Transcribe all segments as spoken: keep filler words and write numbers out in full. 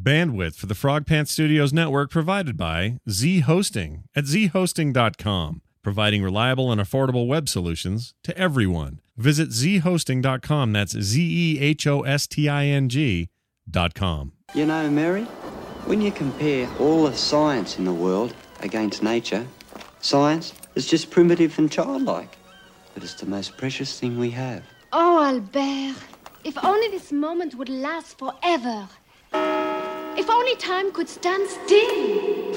Bandwidth for the Frog Pants Studios network provided by Z Hosting at z hosting dot com, providing reliable and affordable web solutions to everyone. Visit z hosting dot com. That's Z E H O S T I N G dot com. You know, Mary, when you compare all the science in the world against nature, science is just primitive and childlike. But it's the most precious thing we have. Oh, Albert, if only this moment would last forever. If only time could stand still.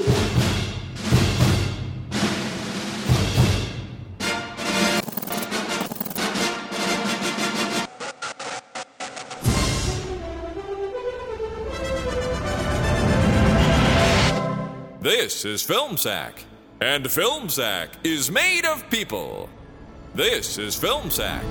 This is Film Sack, and Film Sack is made of people. This is Film Sack.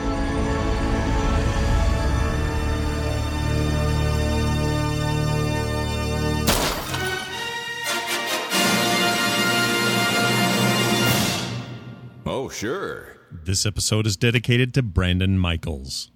Oh, sure. This episode is dedicated to Brandon Michaels.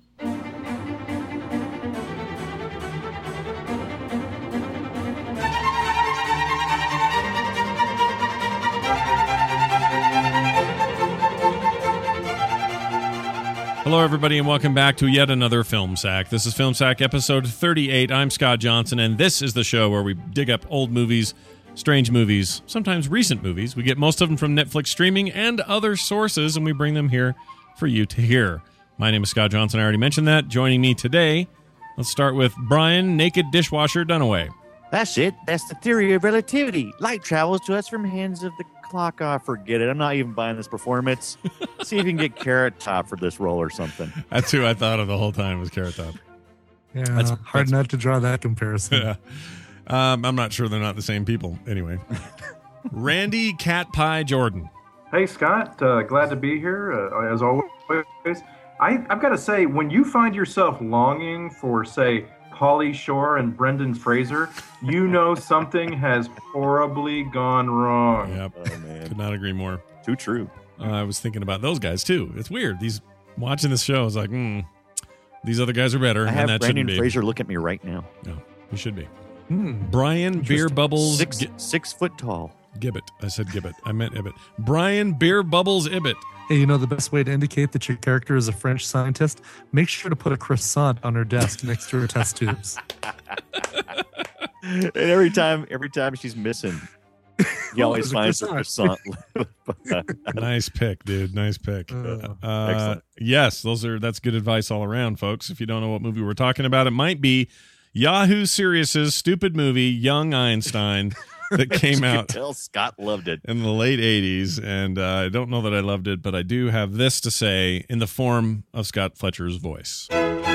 Hello, everybody, and welcome back to yet another Film Sack. This is Film Sack episode thirty-eight. I'm Scott Johnson, and this is the show where we dig up old movies, strange movies, sometimes recent movies. We get most of them from Netflix streaming and other sources, and we bring them here for you to hear. My name is Scott Johnson. I already mentioned that. Joining me today, let's start with Brian Naked Dishwasher Dunaway. That's it. That's the theory of relativity. Light travels to us from hands of the clock. Oh, forget it. I'm not even buying this performance. See if you can get Carrot Top for this role or something. That's who I thought of the whole time was Carrot Top. Yeah, That's- hard that's- not to draw that comparison. Yeah. Um, I'm not sure they're not the same people. Anyway. Randy Cat Pie Jordan. Hey, Scott. Uh, glad to be here, uh, as always. I, I've got to say, when you find yourself longing for, say, Pauly Shore and Brendan Fraser, you know something has horribly gone wrong. Yep. Oh, man. Could not agree more. Too true. Uh, I was thinking about those guys, too. It's weird. These watching this show is like, hmm, these other guys are better. I and have that Brendan shouldn't be. Fraser look at me right now. No, he should be. Hmm. Brian Beer Bubbles Six, Gi- six foot tall. Gibbet. I said Gibbet. I meant Ibbet. Brian Beer Bubbles Ibbet. Hey, you know the best way to indicate that your character is a French scientist? Make sure to put a croissant on her desk next to her test tubes. And every time, every time she's missing, he Oh, always there's a finds a croissant. Nice pick, dude. Nice pick. Uh, Uh, excellent. yes, those are that's good advice all around, folks. If you don't know what movie we're talking about, it might be Yahoo Serious's stupid movie Young Einstein that came You can out tell Scott loved it. in the late eighties, and uh, I don't know that I loved it, but I do have this to say in the form of Scott Fletcher's voice.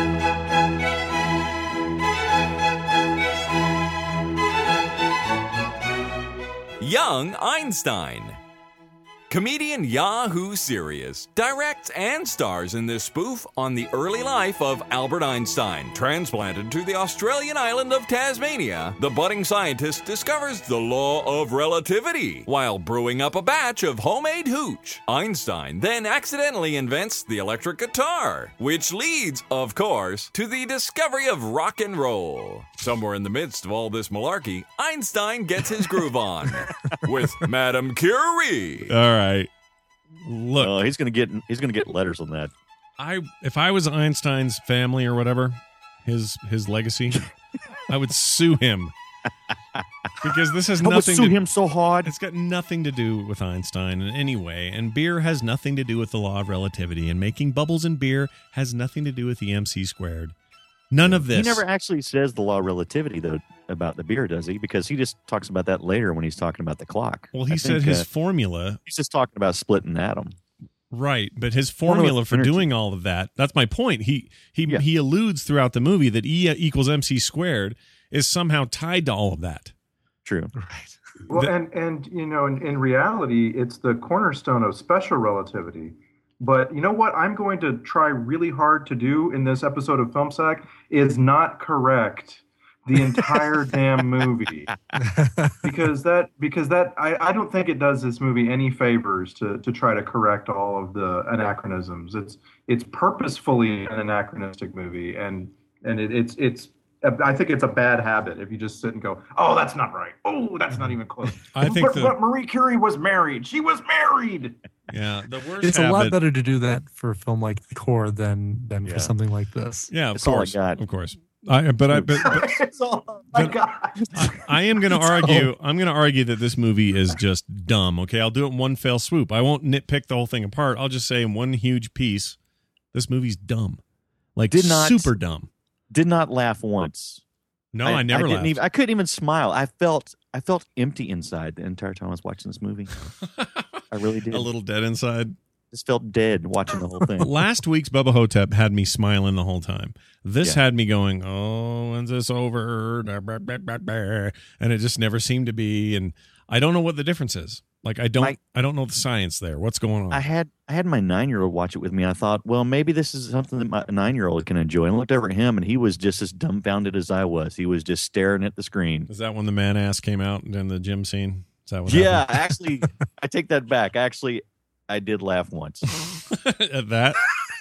Young Einstein. Comedian Yahoo Serious directs and stars in this spoof on the early life of Albert Einstein. Transplanted to the Australian island of Tasmania, the budding scientist discovers the law of relativity while brewing up a batch of homemade hooch. Einstein then accidentally invents the electric guitar, which leads, of course, to the discovery of rock and roll. Somewhere in the midst of all this malarkey, Einstein gets his groove on with Madame Curie. All right, look, Oh, he's gonna get he's gonna get letters on that. I if I was Einstein's family or whatever, his his legacy, I would sue him because this has I would nothing sue to him so hard. It's got nothing to do with Einstein in any way, and beer has nothing to do with the law of relativity, and making bubbles in beer has nothing to do with the M C squared. None of this. He never actually says the law of relativity though about the beer, does he? Because he just talks about that later when he's talking about the clock. Well, he I said think, his uh, formula, he's just talking about splitting an atom. right? But his Formula formula for energy. doing all of that—that's my point. He he Yeah. he alludes throughout the movie that E equals M C squared is somehow tied to all of that. True. Right. Well, The- and, and you know, in, in reality, it's the cornerstone of special relativity. But you know what I'm going to try really hard to do in this episode of Film Sack is not correct the entire damn movie. Because that because that I, I don't think it does this movie any favors to to try to correct all of the anachronisms. It's it's purposefully an anachronistic movie, and and it, it's it's I think it's a bad habit if you just sit and go, "Oh, that's not right. Oh, that's not even close." I think but, the- but Marie Curie was married. She was married. Yeah, the worst. It's habit, a lot better to do that for a film like The Core than than Yeah. for something like this. Yeah, of That's all I course, got. of course. I, but I, but, but It's all I But- got. I, I am going to argue. I'm going to argue that this movie is just dumb. Okay, I'll do it in one fell swoop. I won't nitpick the whole thing apart. I'll just say in one huge piece, this movie's dumb, like Did not- super dumb. Did not laugh once. No, I, never didn't laughed. Even, I couldn't even smile. I felt I felt empty inside the entire time I was watching this movie. I really did. A little dead inside. Just felt dead watching the whole thing. Last week's Bubba Hotep had me smiling the whole time. This Yeah. had me going, "Oh, when's this over?" And it just never seemed to be. And I don't know what the difference is. Like I don't, My- I don't know the science there. What's going on? I had I had my nine year old watch it with me. And I thought, well, maybe this is something that my nine year old can enjoy. And I looked over at him, and he was just as dumbfounded as I was. He was just staring at the screen. Is that when the man ass came out in the gym scene? Is that what Yeah, happened? actually, I take that back. Actually, I did laugh once. At that?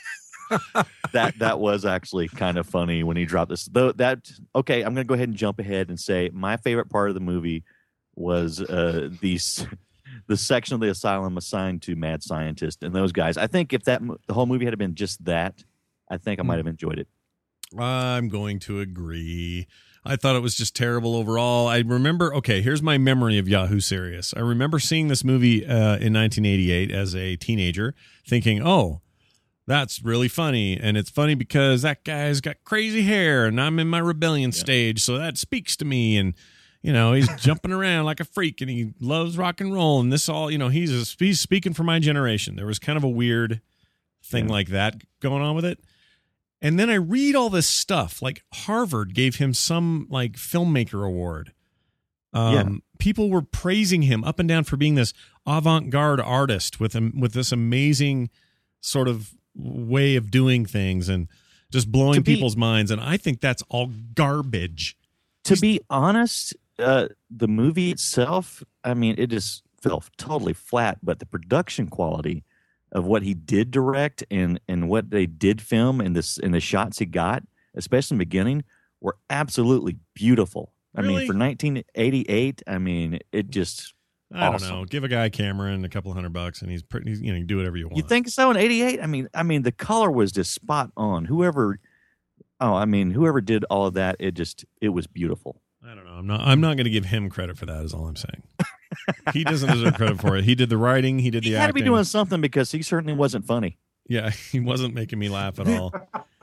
that that was actually kind of funny when he dropped this. Though that okay, I'm gonna go ahead and jump ahead and say my favorite part of the movie was uh, these the section of the asylum assigned to mad scientist and those guys. I think if that mo- the whole movie had been just that, I think I might have enjoyed it. I'm going to agree. I thought it was just terrible overall. I remember, okay, here's my memory of Yahoo Serious. I remember seeing this movie uh, in nineteen eighty-eight as a teenager, thinking, oh, that's really funny. And it's funny because that guy's got crazy hair and I'm in my rebellion Yeah. stage. So that speaks to me. And, you know, he's jumping around like a freak and he loves rock and roll. And this all, you know, he's, a, he's speaking for my generation. There was kind of a weird thing Yeah. like that going on with it. And then I read all this stuff, like Harvard gave him some like filmmaker award. Um, Yeah. People were praising him up and down for being this avant-garde artist with him with this amazing sort of way of doing things and just blowing To be- people's minds. And I think that's all garbage. To be honest, uh, the movie itself, I mean, it just fell totally flat. But the production quality of what he did direct and and what they did film and this and the shots he got, especially in the beginning, were absolutely beautiful. I Really? mean, for nineteen eighty-eight, I mean, it just I Awesome. don't know. Give a guy a camera and a couple hundred bucks, and he's pretty. You know, you can do whatever you want. you think so in eighty-eight? I mean, I mean, the color was just spot on. Whoever, oh, I mean, whoever did all of that, it just it was beautiful. I don't know. I'm not. I'm not going to give him credit for that. Is all I'm saying. He doesn't deserve credit for it. He did the writing. He did the He had to acting. be doing something because he certainly wasn't funny. Yeah, he wasn't making me laugh at all.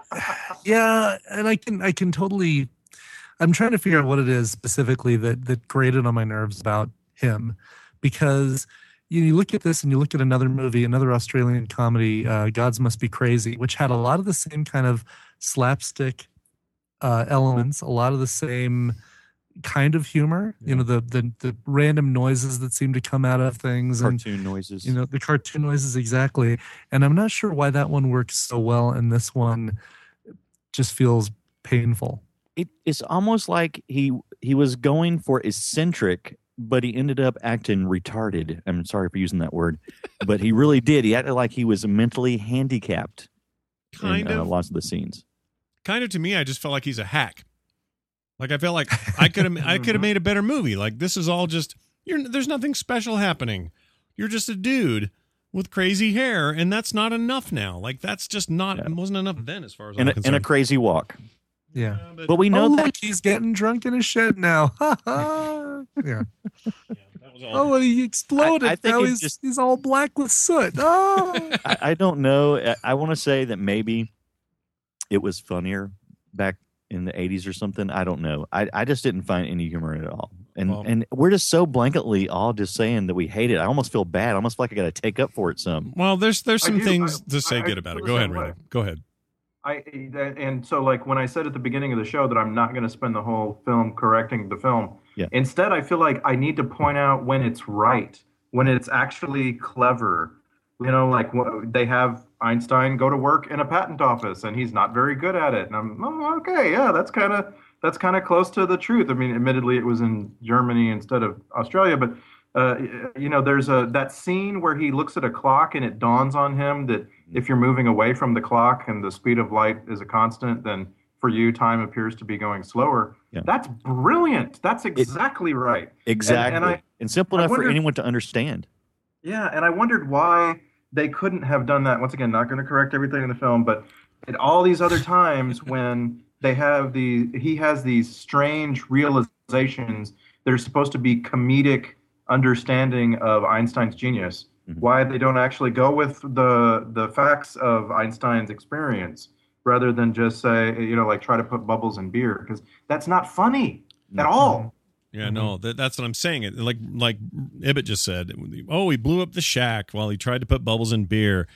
Yeah, and I can I can totally. I'm trying to figure out what it is specifically that that grated on my nerves about him, because you, you look at this and you look at another movie, another Australian comedy, uh, Gods Must Be Crazy, which had a lot of the same kind of slapstick uh, elements, a lot of the same kind of humor. You know, the the the random noises that seem to come out of things and Cartoon noises. you know the cartoon noises exactly. And I'm not sure why that one works so well and this one just feels painful. it, it's almost like he he was going for eccentric, but he ended up acting retarded. I'm sorry for using that word, but he really did. He acted like he was mentally handicapped Kind in uh, of. lots of the scenes. Kind of to me, I just felt like he's a hack. Like I felt like I could have. I could have made a better movie. Like this is all just. You're. There's nothing special happening. You're just a dude with crazy hair, and that's not enough now. Like that's just not. Yeah. Wasn't enough then, as far as And I'm a, and concerned. a crazy walk. Yeah. Yeah, but- But we know oh, that look, he's getting drunk in his shed now. Ha ha. Yeah. yeah, that was all. Oh, and he exploded. I- I think now it he's, just- he's all black with soot. Oh. I, I don't know. I, I want to say that maybe it was funnier back in the eighties or something. I don't know. I, I just didn't find any humor at all. And Well- and we're just so blanketly all just saying that we hate it. I almost feel bad. I almost feel like I got to take up for it some. Well, there's there's I some do- things I- to say I- I good about it. feel Go the ahead, same way. Ray. Go ahead. I and so like when I said at the beginning of the show that I'm not going to spend the whole film correcting the film. Yeah. Instead, I feel like I need to point out when it's right, when it's actually clever. You know, like wh- they have Einstein go to work in a patent office and he's not very good at it, and I'm oh, okay, yeah, that's kind of that's kind of close to the truth. I mean, admittedly, it was in Germany instead of Australia, but uh, you know, there's a that scene where he looks at a clock and it dawns on him that if you're moving away from the clock and the speed of light is a constant, then for you, time appears to be going slower. Yeah. That's brilliant. That's exactly it, right. Exactly. And, and, I, and simple enough wondered, for anyone to understand. Yeah, and I wondered why they couldn't have done that. Once again, not going to correct everything in the film, but at all these other times when they have the, he has these strange realizations that are supposed to be comedic understanding of Einstein's genius, mm-hmm. why they don't actually go with the the facts of Einstein's experience rather than just say, you know, like try to put bubbles in beer, because that's not funny mm-hmm. at all. Yeah, no, that, that's what I'm saying. It like like Ibbott just said. Oh, he blew up the shack while he tried to put bubbles in beer.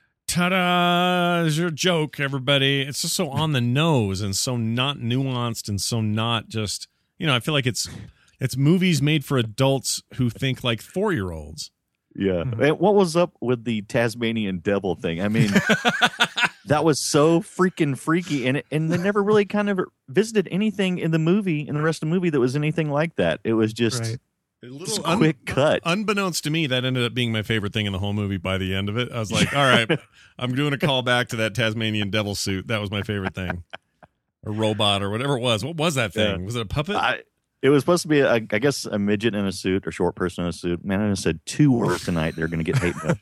Ta-da! There's your joke, everybody. It's just so on the nose and so not nuanced and so not just, you know, I feel like it's it's movies made for adults who think like four-year-olds. Yeah. And what was up with the Tasmanian devil thing? I mean, that was so freaking freaky, and it, and they never really kind of visited anything in the movie, in the rest of the movie, that was anything like that. It was just right. a little just un- quick cut. Unbeknownst to me, that ended up being my favorite thing in the whole movie by the end of it. I was like, all right, I'm doing a call back to that Tasmanian devil suit. That was my favorite thing. A robot or whatever it was. What was that thing? Yeah. Was it a puppet? I, It was supposed to be, a, I guess, a midget in a suit or short person in a suit. Man, I said two words tonight. They're going to get hate mail.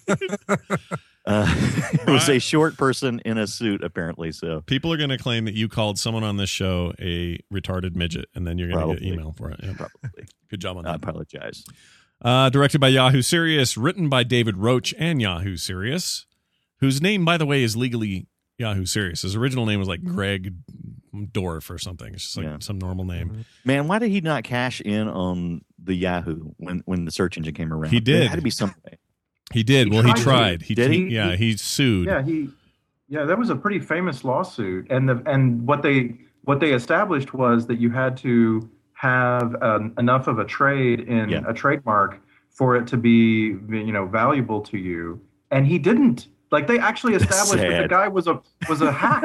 uh, it was a short person in a suit, apparently. So people are going to claim that you called someone on this show a retarded midget, and then you're going to get email for it. Yeah. Probably. Good job on that. I apologize. Uh, directed by Yahoo Serious, written by David Roach and Yahoo Serious, whose name, by the way, is legally Yahoo Serious. His original name was like Greg Dorf or something. It's just like yeah. some normal name. Man, why did he not cash in on the Yahoo when, when the search engine came around? He did. There had to be some way. He did. He well, tried he tried. He did. He, He, yeah, he sued. Yeah, he. Yeah, that was a pretty famous lawsuit, and the and what they what they established was that you had to have um, enough of a trade in yeah. a trademark for it to be, you know, valuable to you, and he didn't. Like they actually established that the guy was a was a hack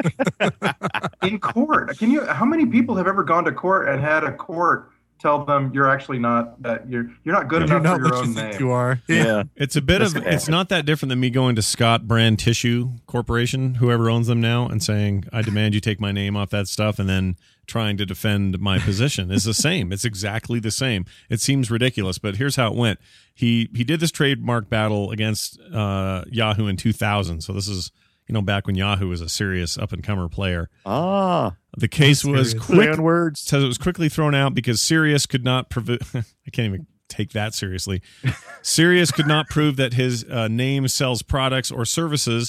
in court. Can you? How many people have ever gone to court and had a court tell them you're actually not that you're you're not good you're enough not for your what own you think name? You are. Yeah, yeah. It's a bit That's of. bad. It's not that different than me going to Scott Brand Tissue Corporation, whoever owns them now, and saying, "I demand you take my name off that stuff," and then trying to defend my position. It's the same. It's exactly the same. It seems ridiculous, but here's how it went. He he did this trademark battle against uh, Yahoo in two thousand. So this is, you know, back when Yahoo was a serious up and comer player. Ah, the case was quick. Words. Says it was quickly thrown out because Sirius could not prove. I can't even take that seriously. Sirius could not prove that his uh, name sells products or services,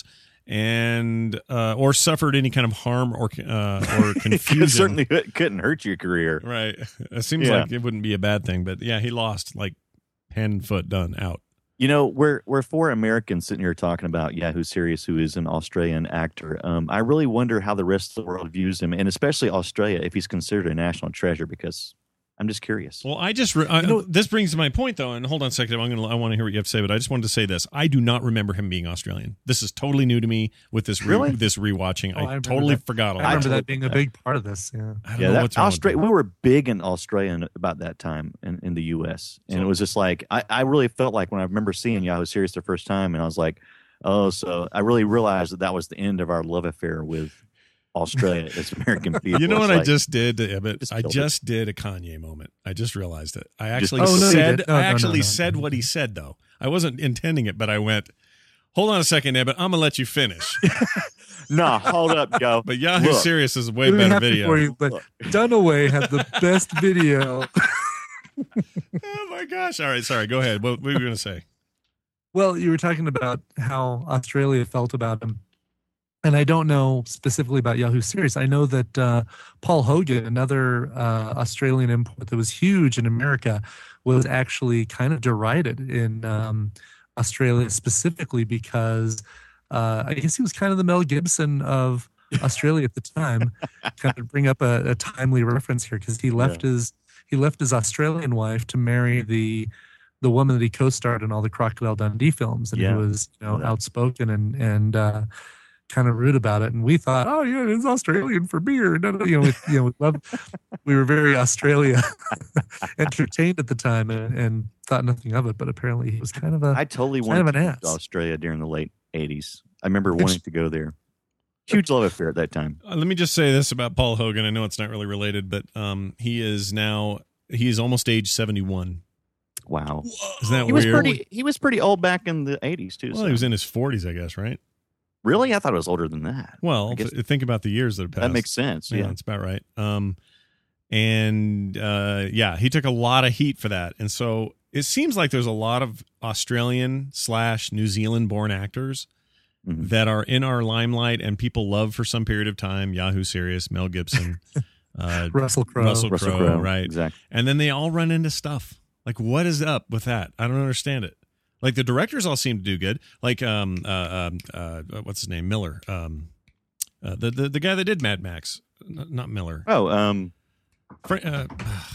and uh, or suffered any kind of harm or uh, or confusion. It certainly couldn't hurt your career, right? It seems yeah. like it wouldn't be a bad thing, but yeah, he lost, like hand and foot, done, out. You know, we're we're four Americans sitting here talking about Yahoo Serious, who is an Australian actor. Um, I really wonder how the rest of the world views him, and especially Australia, if he's considered a national treasure. Because I'm just curious. Well, I just re- I, you know, this brings to my point, though, and hold on a second. I'm gonna I want to hear what you have to say, but I just wanted to say this: I do not remember him being Australian. This is totally new to me with this re- really? this rewatching. Oh, I, I totally that. forgot all I that. remember that being a big part of this. Yeah, I don't yeah, know that, what's wrong Austra- with we were big in Australia about that time in, in the U S, and so, it was just like I, I really felt like when I remember seeing Yahoo Serious the first time, and I was like, oh, so I really realized that that was the end of our love affair with Australia as American people. You know what like, I just did to Ibbott? Just I just it. did a Kanye moment. I just realized it. I actually oh, no, said no, I no, actually no, no. said what he said, though. I wasn't intending it, but I went, hold on a second, Ibbott. I'm gonna let you finish. No, hold up, yo. But Yahoo Look, Serious is a way Really better happy video. for you, but Dunaway had the best video. Oh my gosh! All right, sorry. Go ahead. What, what were you gonna say? Well, you were talking about how Australia felt about him. And I don't know specifically about Yahoo Serious. I know that uh, Paul Hogan, another uh, Australian import that was huge in America, was actually kind of derided in um, Australia specifically because uh, I guess he was kind of the Mel Gibson of Australia at the time. Kind of bring up a, a timely reference here because he left yeah. his he left his Australian wife to marry the the woman that he co-starred in all the Crocodile Dundee films, and yeah. he was you know yeah. outspoken and and. Uh, kind of rude about it, and we thought, oh yeah, it's Australian for beer. No, no, you know, we, you know, we loved. We were very Australia entertained at the time, and, and thought nothing of it. But apparently, he was kind of a. I totally kind wanted of an to ass. go to Australia during the late eighties. I remember wanting to go there. Huge love affair at that time. Uh, let me just say this about Paul Hogan. I know it's not really related, but um, he is now he is almost age seventy-one. Wow. Isn't that He weird? was pretty. He was pretty old back in the eighties too. Well, so. he was in his forties, I guess, right? Really? I thought it was older than that. Well, I guess th- think about the years that have passed. that makes sense. Yeah, Yeah. that's about right. Um, and uh, yeah, he took a lot of heat for that, and so it seems like there's a lot of Australian slash New Zealand born actors Mhm. that are in our limelight and people love for some period of time. Yahoo Serious, Mel Gibson, uh, Russell Crowe. Russell Russell Crowe, Crowe, right? exactly. And then they all run into stuff. Like, what is up with that? I don't understand it. Like, the directors all seem to do good. Like, um, uh, um, uh, what's his name? Miller. Um, uh, the, the the guy that did Mad Max, N- not Miller. Oh, um, Fra- uh,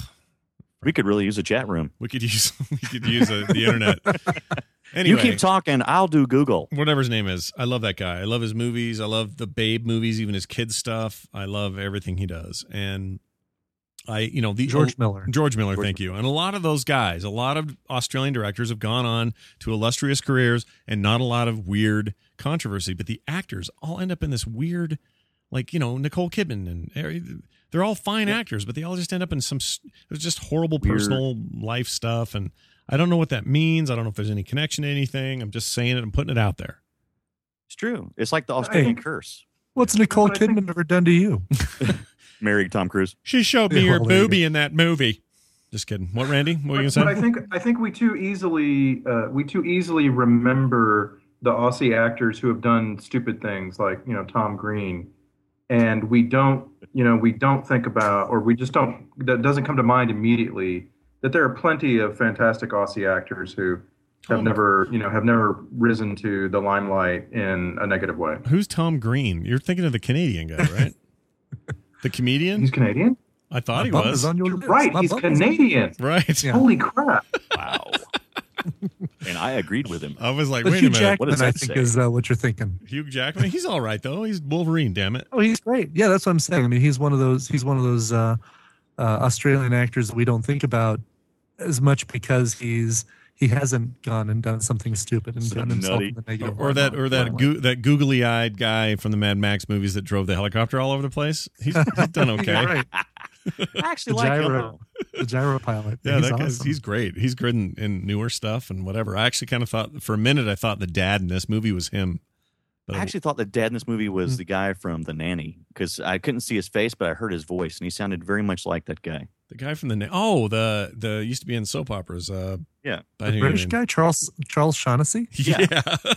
we could really use a chat room. we could use we could use uh, the internet. Anyway, You keep talking. I'll do Google. whatever his name is. I love that guy. I love his movies. I love the Babe movies, even his kids stuff. I love everything he does. And I, you know, the George Miller. George Miller, George thank you. And a lot of those guys, a lot of Australian directors have gone on to illustrious careers and not a lot of weird controversy. But the actors all end up in this weird, like, you know, Nicole Kidman, and they're all fine actors, but they all just end up in some, there's just horrible Weird. personal life stuff. And I don't know what that means. I don't know if there's any connection to anything. I'm just saying it. I'm putting it out there. It's true. It's like the Australian Hey. curse. What's Nicole But I think- Kidman ever done to you? Married Tom Cruise. She showed me Yeah, her well, there you boobie in that movie. Just kidding. What, Randy? What were you But, going but I to say? think I think we too easily uh, we too easily remember the Aussie actors who have done stupid things like, you know, Tom Green, and we don't you know we don't think about, or we just don't, that doesn't come to mind immediately, that there are plenty of fantastic Aussie actors who have Tom- never you know have never risen to the limelight in a negative way. Who's Tom Green? You're thinking of the Canadian guy, right? The comedian? He's Canadian, I thought he My bum was. is on your You're lips. right? My He's bum is- Canadian. Right. Yeah. Holy crap! Wow. And I agreed with him. I was like, But wait Hugh a minute. Jackman, What does I that think, say? is uh, what you're thinking. Hugh Jackman? He's all right, though. He's Wolverine, damn it. Oh, he's great. Yeah, that's what I'm saying. I mean, he's one of those. He's one of those uh, uh, Australian actors that we don't think about as much because he's he hasn't gone and done something stupid and So done himself nutty. in the negative. Or that or that goo that googly-eyed guy from the Mad Max movies that drove the helicopter all over the place. He's, he's done okay. You're right. I actually The like him. gyro, though. the gyro pilot. Yeah, he's that guy's awesome. he's great. He's good in, in newer stuff and whatever. I actually kind of thought for a minute I thought the dad in this movie was him. But I actually thought the dad in this movie was the guy from The Nanny because I couldn't see his face, but I heard his voice, and he sounded very much like that guy. the guy from the na- oh the the used to be in soap operas. Uh, Yeah. I The think British her guy, Charles Charles Shaughnessy. name- Yeah. Yeah,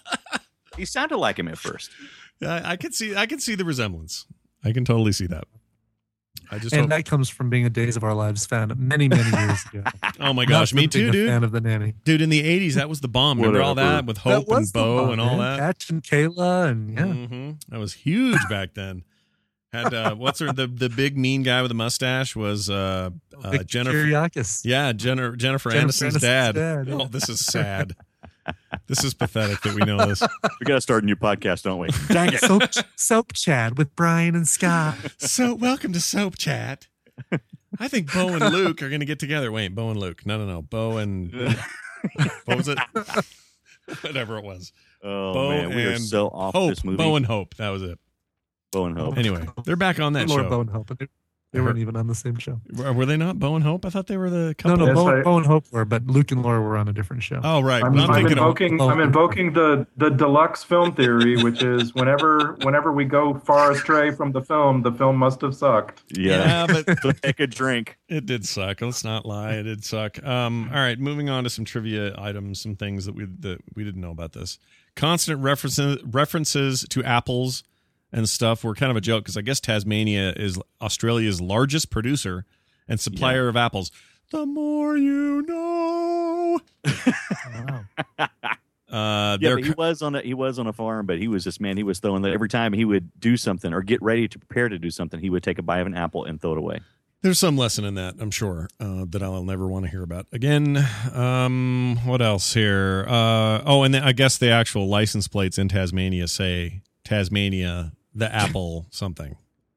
He sounded like him at first. I, I could see I could see the resemblance. I can totally see that. I just And hope, that comes from being a Days of Our Lives fan many, many years ago. oh my Not gosh, from me being too, a dude. fan of The Nanny. Dude, in the eighties, that was the bomb. Remember all Whatever. that with Hope That and was the Bo bomb, and all man. that? Patch and Kayla, and yeah. hmm That was huge back then. Had uh, what's her the the big mean guy with the mustache was uh, uh, Victor Jennifer. Kiriakis. Yeah, Jennifer Jennifer, Jennifer Aniston's Aniston's dad. dad, yeah. Oh, this is sad. This is pathetic that we know this. We got to start a new podcast, don't we? Dang it. Soap, Soap Chat with Brian and Scott. So, welcome to Soap Chat. I think Bo and Luke are going to get together. Wait, Bo and Luke. No, no, no. Bo and what was it? Whatever it was. Oh, Bo man. We are and so off Hope. this movie. Bo and Hope. That was it. Bo and Hope. Anyway, they're back on that Lord show. Bo and Hope. They, they weren't even on the same show. Were were they not Bo and Hope? I thought they were the No, couple. no, Yes, Bo, I- Bo and Hope were, but Luke and Laura were on a different show. Oh, right. I'm, Well, I'm I'm thinking of invoking of- I'm invoking the the deluxe film theory, which is whenever whenever we go far astray from the film, the film must have sucked. Yeah. Yeah, but So take a drink. it did suck. Let's not lie. It did suck. Um, all right, moving on to some trivia items, some things that we that we didn't know about this. Constant references references to apples and stuff were kind of a joke because I guess Tasmania is Australia's largest producer and supplier of apples. The more you know. Wow. Uh, Yeah, they're but he was on a he was on a farm, but he was this man. He was throwing every time he would do something or get ready to prepare to do something, he would take a bite of an apple and throw it away. There's some lesson in that, I'm sure, uh, that I'll never want to hear about again. Um, what else here? Uh, oh, and the, I guess the actual license plates in Tasmania say Tasmania, the apple something.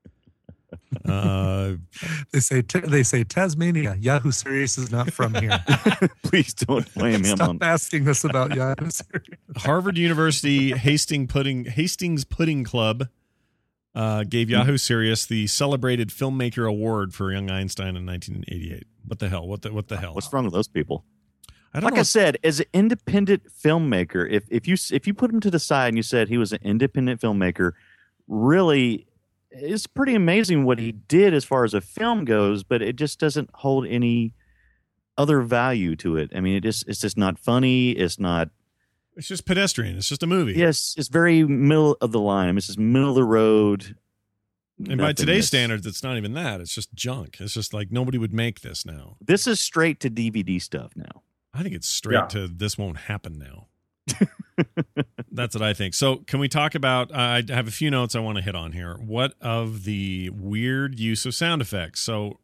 Uh, They say they say Tasmania. Yahoo Serious is not from here. Please don't blame him Stop on. asking us about Yahoo Serious. Harvard University Hastings Pudding Hastings Pudding Club uh, gave Yahoo Serious the celebrated filmmaker award for Young Einstein in nineteen eighty-eight. What the hell? What the what the hell? What's wrong with those people? I don't like know. I said, as an independent filmmaker, if if you if you put him to the side and you said he was an independent filmmaker, really, it's pretty amazing what he did as far as a film goes. But it just doesn't hold any other value to it. I mean, it just it's just not funny. It's not. It's just pedestrian. It's just a movie. Yes, it's very middle of the line. I mean, it's just middle of the road. And by Nothing today's that's- standards, it's not even that. It's just junk. It's just like nobody would make this now. This is straight to D V D stuff now. I think it's straight Yeah. to this won't happen now. That's what I think. So, can we talk about? Uh, I have a few notes I want to hit on here. What of the weird use of sound effects? So,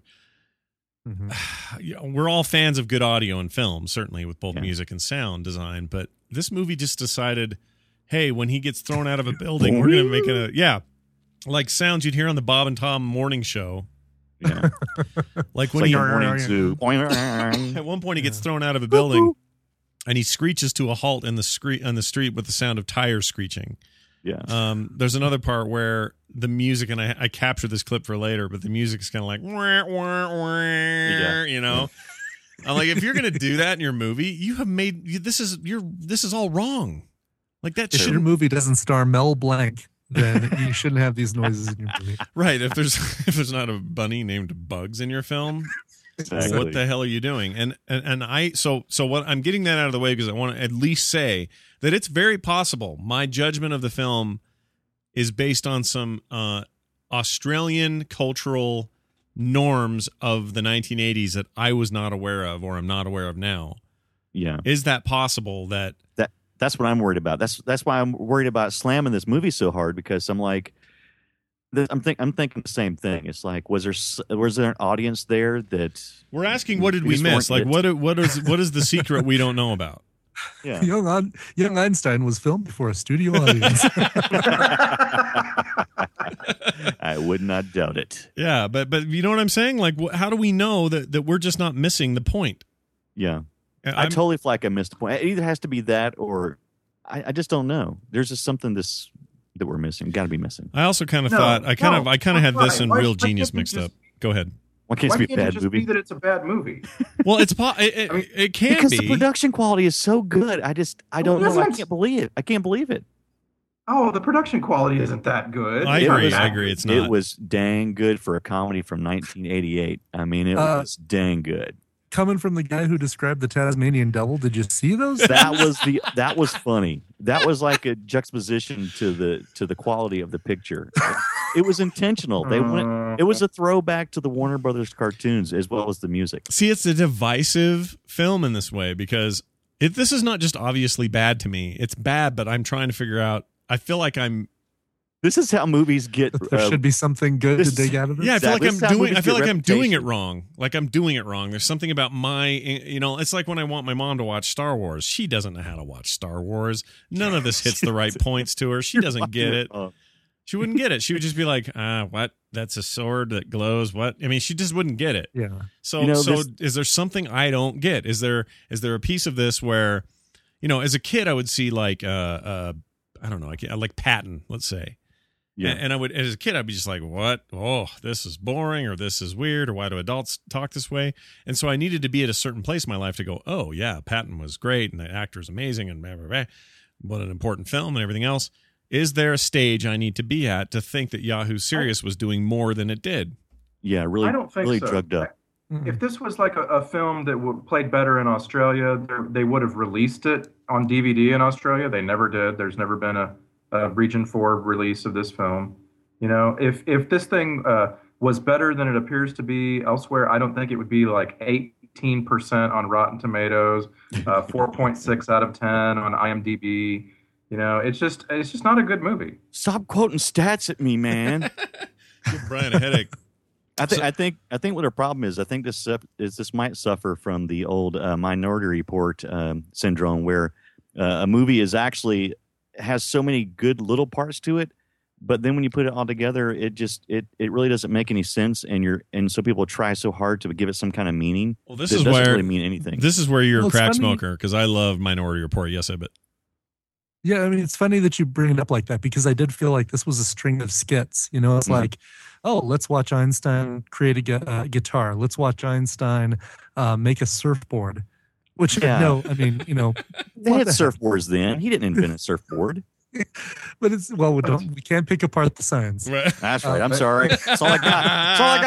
Mhm. you know, we're all fans of good audio in film, certainly with both Yeah. music and sound design. But this movie just decided, hey, when he gets thrown out of a building, we're going to make it a yeah, like sounds you'd hear on the Bob and Tom morning show. Yeah. Like It's when like he a morning zoo. at one point he gets thrown out of a building and he screeches to a halt in the street on the street with the sound of tires screeching. Yeah. Um, there's another part where the music, and I, I captured this clip for later, but the music is kind of like, wah, wah, wah, Yeah. you know. I'm like, if you're gonna do that in your movie, you have made you, this is you're this is all wrong. Like that If should your movie doesn't star Mel Blanc, then you shouldn't have these noises in your movie. right. If there's if there's not a bunny named Bugs in your film, Exactly. what the hell are you doing? And, and and I so so what I'm getting that out of the way because I want to at least say that it's very possible my judgment of the film is based on some uh, Australian cultural norms of the nineteen eighties that I was not aware of or I'm not aware of now. Yeah. Is that possible that That that's what I'm worried about. That's that's why I'm worried about slamming this movie so hard because I'm like, th- I'm think I'm thinking the same thing. It's like, was there s- was there an audience there that we're asking what did we just miss? Like weren't it? what what is what is the secret we don't know about? Yeah. Young, Ein- Young Einstein was filmed before a studio audience. I would not doubt it. Yeah, but but you know what I'm saying? Like wh- how do we know that that we're just not missing the point? Yeah. I I'm- totally feel like I missed the point. It either has to be that or I, I just don't know. There's just something this that we're missing. Got to be missing. I also kind of No, thought I kind no, of I kind of had that's this and right. Why- Real why Genius can't it mixed just- up. Go ahead. Why can't Why it be a can't it bad just movie? be that it's a bad movie? Well, it's po- it, it, I mean, it can because be. the production quality is so good. I just I don't Well, know. I isn't- can't believe it. I can't believe it. Oh, the production quality isn't that good. I It's not agree, that I agree, it's good. not. It was dang good for a comedy from nineteen eighty-eight. I mean, it Uh, was dang good. Coming from the guy who described the Tasmanian Devil, did you see those? That was the that was funny. That was like a juxtaposition to the to the quality of the picture. It was intentional. They went. It was a throwback to the Warner Brothers cartoons as well as the music. See, it's a divisive film in this way because it, this is not just obviously bad to me. It's bad, but I'm trying to figure out. I feel like I'm. This is how movies get. There uh, should be something good to this- dig out of this. Yeah, I feel Exactly. like This is I'm how doing. movies I feel get like I'm doing it reputation. wrong. Like I'm doing it wrong. There's something about my. You know, it's like when I want my mom to watch Star Wars. She doesn't know how to watch Star Wars. None of this hits the right points to her. She doesn't get it. Uh, She wouldn't get it. She would just be like, "Ah, what? That's a sword that glows. What?" I mean, she just wouldn't get it. Yeah. So, You know, so this- is there something I don't get? Is there is there a piece of this where, you know, as a kid I would see like uh uh I don't know, I can't, like Patton, let's say, yeah. and, and I would as a kid I'd be just like, what? Oh, this is boring, or this is weird, or why do adults talk this way? And so I needed to be at a certain place in my life to go, oh yeah, Patton was great, and the actor is amazing, and blah, blah, blah. What an important film and everything else. Is there a stage I need to be at to think that Yahoo Serious was doing more than it did? yeah, really, I don't think really so. drugged up. If this was like a, a film that w- played better in Australia, they're- they would have released it on D V D in Australia. They never did. There's never been a, a Region Four release of this film. You know, if if this thing uh, was better than it appears to be elsewhere, I don't think it would be like eighteen percent on Rotten Tomatoes, uh, four point six out of ten on IMDb. You know, it's just it's just not a good movie. Stop quoting stats at me, man. Give Brian a headache. I think So- I think I think what our problem is. I think this suff- is this might suffer from the old uh, Minority Report um, syndrome, where uh, a movie is actually has so many good little parts to it, but then when you put it all together, it just it it really doesn't make any sense, and you're and so people try so hard to give it some kind of meaning. Well, this that is doesn't where really mean anything. This is where you're Well, a it's crack funny- smoker because I love Minority Report. Yes, I bet. Yeah, I mean, it's funny that you bring it up like that because I did feel like this was a string of skits. You know, it's Mhm. like, oh, let's watch Einstein create a gu- uh, guitar. Let's watch Einstein uh, make a surfboard. Which, Yeah. no, I mean, you know, They what had the heck? surfboards then. He didn't invent a surfboard. But it's, well, we don't, we can't pick apart the science. Right. That's right. Uh, I'm but- sorry. That's all I got. That's all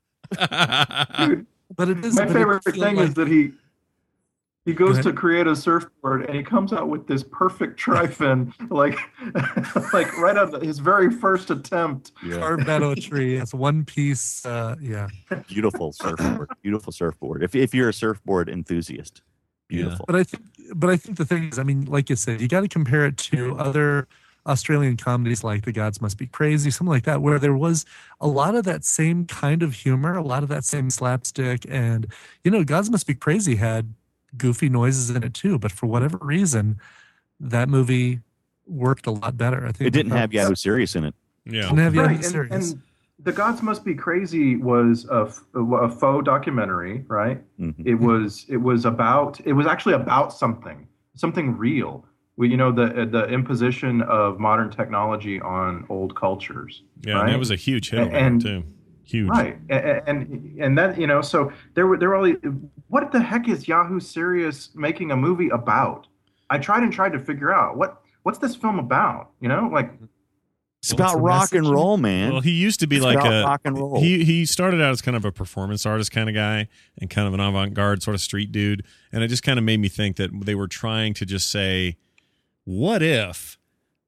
I got. Dude, But it is my but it favorite feel thing like- is that he he goes Go to ahead. create a surfboard and he comes out with this perfect tri-fin, like like right on the, his very first attempt. Yeah. carved out of a tree. It's one piece. Uh, yeah. Beautiful surfboard. Beautiful surfboard. If if you're a surfboard enthusiast, beautiful. But I think, but I think the thing is, I mean, like you said, you got to compare it to other Australian comedies like The Gods Must Be Crazy, something like that, where there was a lot of that same kind of humor, a lot of that same slapstick, and you know, Gods Must Be Crazy had goofy noises in it too. But for whatever reason, that movie worked a lot better. I think It didn't have Yahoo Serious in it. Yeah. Didn't have Right, Yahoo and, Serious. and The Gods Must Be Crazy was a, f- a faux documentary, right? Mhm. It was it was about it was actually about something, something real. We, you know, the the imposition of modern technology on old cultures. Yeah, right? and it was a huge hit over And- there, too. Huge. Right, and, and and that, you know, so there were there were all these, what the heck is Yahoo Serious making a movie about? I tried and tried to figure out what what's this film about. You know, like It's What's about the rock and message? roll, man. Well, he used to be It's like about a rock and roll. he he started out as kind of a performance artist kind of guy and kind of an avant-garde sort of street dude, and it just kind of made me think that they were trying to just say, what if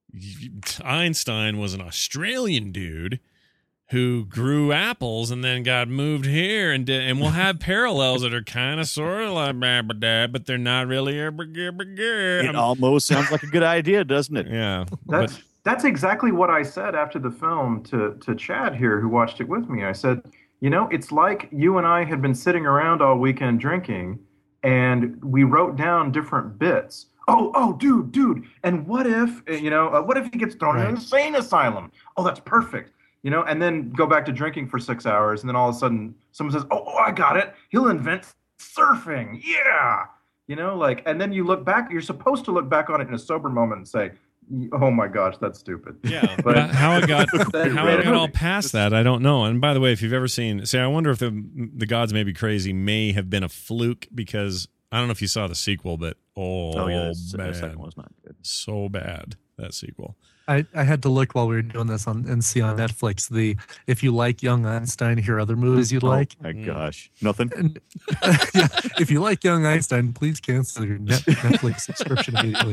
Einstein was an Australian dude who grew apples and then got moved here, and did, and we'll have parallels that are kind of sort of like blah, blah, blah, but they're not really. uh, blah, blah, blah, blah. It almost sounds like a good idea, doesn't it? Yeah, that's but that's exactly what I said after the film to to Chad here, who watched it with me. I said, you know, it's like you and I had been sitting around all weekend drinking, and we wrote down different bits. Oh, oh, dude, dude, and what if, you know, uh, what if he gets thrown in an Right. insane asylum? Oh, that's perfect. You know, and then go back to drinking for six hours, and then all of a sudden someone says, "Oh, oh, I got it. He'll invent surfing." Yeah, you know, like, and then you look back. You're supposed to look back on it in a sober moment and say, "Oh my gosh, that's stupid." yeah, But- but how it got That how great it got all movie. past that, I don't know. And by the way, if you've ever seen, say, I wonder if the the Gods May Be Crazy may have been a fluke because I don't know if you saw the sequel, but oh, Oh, yeah. The bad, second one's not good. so bad that sequel. I, I had to look while we were doing this on and see on Netflix the if you like Young Einstein, here are other movies you'd like. Oh, my gosh. Nothing. And yeah, if you like Young Einstein, please cancel your net, Netflix subscription immediately.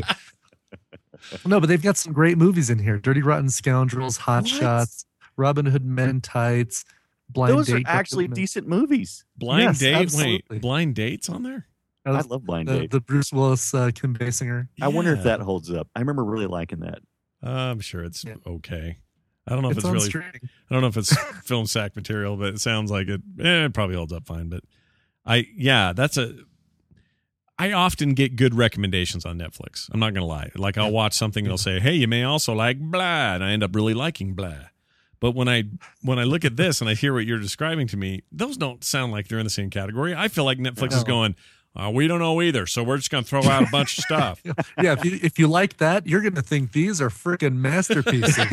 No, but they've got some great movies in here: Dirty Rotten Scoundrels, Hot What? Shots, Robin Hood Men in Tights, Blind Those are Date. actually Recommend- decent movies. Blind Yes, Date, absolutely. wait, Blind Date's on there? Uh, I love Blind the, Date. the Bruce Willis, uh, Kim Basinger. I wonder if Yeah. that holds up. I remember really liking that. Uh, I'm sure it's Yeah. okay. I don't know if It's it's, on really. streaming. I don't know if it's film sack material, but it sounds like it. Eh, it probably holds up fine. But I, yeah, that's a. I often get good recommendations on Netflix. I'm not gonna lie. Like I'll watch something and it'll say, "Hey, you may also like blah," and I end up really liking blah. But when I when I look at this and I hear what you're describing to me, those don't sound like they're in the same category. I feel like Netflix is No. going, uh, "We don't know either, so we're just gonna throw out a bunch of stuff." Yeah, if you if you like that, you're gonna think these are freaking masterpieces.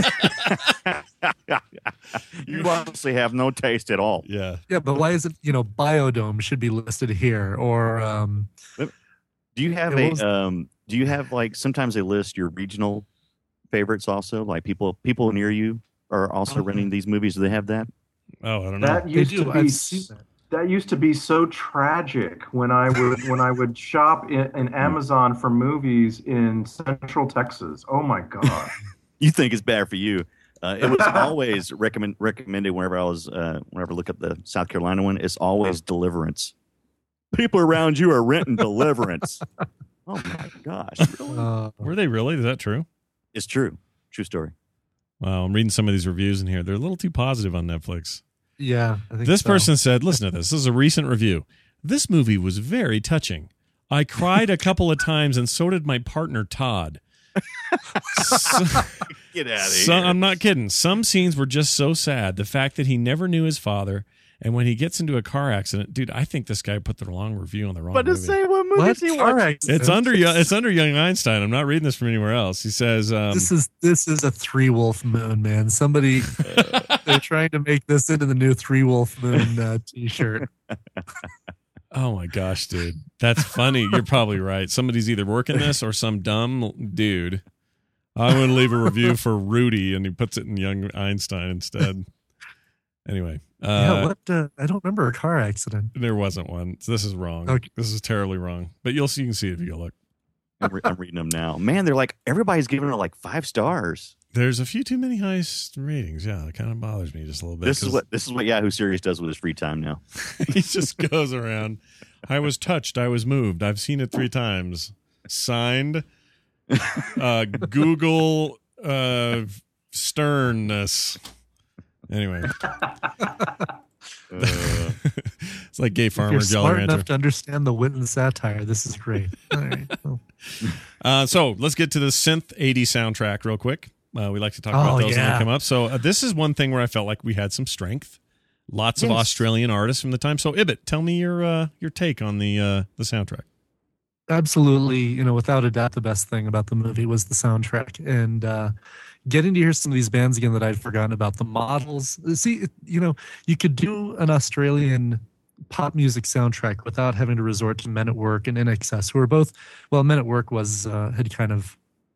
You obviously have no taste at all. Yeah. Yeah, but why is it, you know, Biodome should be listed here, or um Do you have Yeah, a what was- um do you have like sometimes they list your regional favorites also? Like people people near you are also Oh, renting these movies. Do they have that? Oh, I don't know. That they used do. to be I've seen that. that used to be so tragic when I would when I would shop in, in Amazon for movies in Central Texas. Oh my god. You think it's bad for you. Uh, it was always recommend recommended whenever I was uh, whenever I look up the South Carolina one. It's always Deliverance. People around you are renting Deliverance. Oh my gosh, really? Uh, Were they really? Is that true? It's true, true story. Wow, I'm reading some of these reviews in here. They're a little too positive on Netflix. yeah, I think This so. person said, listen to this. This is a recent review. This movie was very touching. I cried a couple of times, and so did my partner, Todd. So- Get out of so- I'm not kidding. Some scenes were just so sad. The fact that he never knew his father And when he gets into a car accident, dude, I think this guy put the wrong review on the wrong But to movie. say what movie What? he Car watched? accident? It's under it's under Young Einstein. I'm not reading this from anywhere else. He says um, This is this is a Three Wolf Moon, man. Somebody they're trying to make this into the new Three Wolf Moon uh, T-shirt. oh my gosh, dude. That's funny. You're probably right. Somebody's either working this or some dumb dude. I'm going to leave a review for Rudy, and he puts it in Young Einstein instead. Anyway. Uh, yeah, what? Uh, I don't remember a car accident. There wasn't one. So this is wrong. Okay. This is terribly wrong. But you'll see, you can see it if you go look. I'm, re- I'm reading them now. Man, they're like everybody's giving it like five stars. There's a few too many high ratings. Yeah, it kind of bothers me just a little bit. This is 'cause what this is what Yahoo Serious does with his free time now. he just goes around. I was touched. I was moved. I've seen it three times. Signed, uh, Google uh, sternness. Anyway. Uh, It's like Gay If Farmer you're Jolly smart Rancher. enough to understand the wit and satire, this is great. All right. Well, Uh, so let's get to the synth eighties soundtrack real quick. Uh, we like to talk Oh, about those when yeah. they come up. So uh, this is one thing where I felt like we had some strength. Lots of Yes. Australian artists from the time. So Ibit, tell me your uh, your take on the uh, the soundtrack. absolutely, you know, without a doubt, the best thing about the movie was the soundtrack, and uh, getting to hear some of these bands again that I'd forgotten about. The Models. See, it- you know, you could do an Australian pop music soundtrack without having to resort to Men at Work and In Excess, who were both. Well, Men at Work was uh, had kind of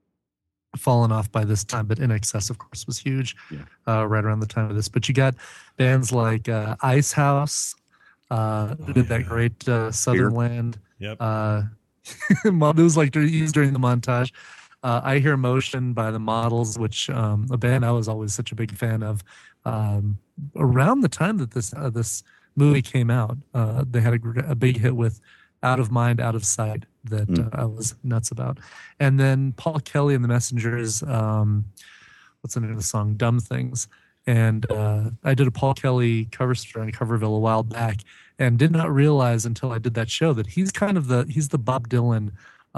fallen off by this time, but In Excess, of course, was huge Yeah. uh, right around the time of this. But you got bands like uh, Ice House, uh, who Oh, did that yeah. great uh, Southern Land. Yep. Uh, it was like used during the montage. Uh, I Hear Motion by the Models, which um, a band I was always such a big fan of. Um, around the time that this uh, this movie came out, uh, they had a, gr- a big hit with "Out of Mind, Out of Sight" that Mm. uh, I was nuts about. And then Paul Kelly and the Messengers. Um, what's the name of the song? "Dumb Things." And uh, I did a Paul Kelly cover story on Coverville a while back, and did not realize until I did that show that he's kind of the he's the Bob Dylan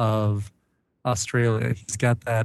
of Australia. He's got that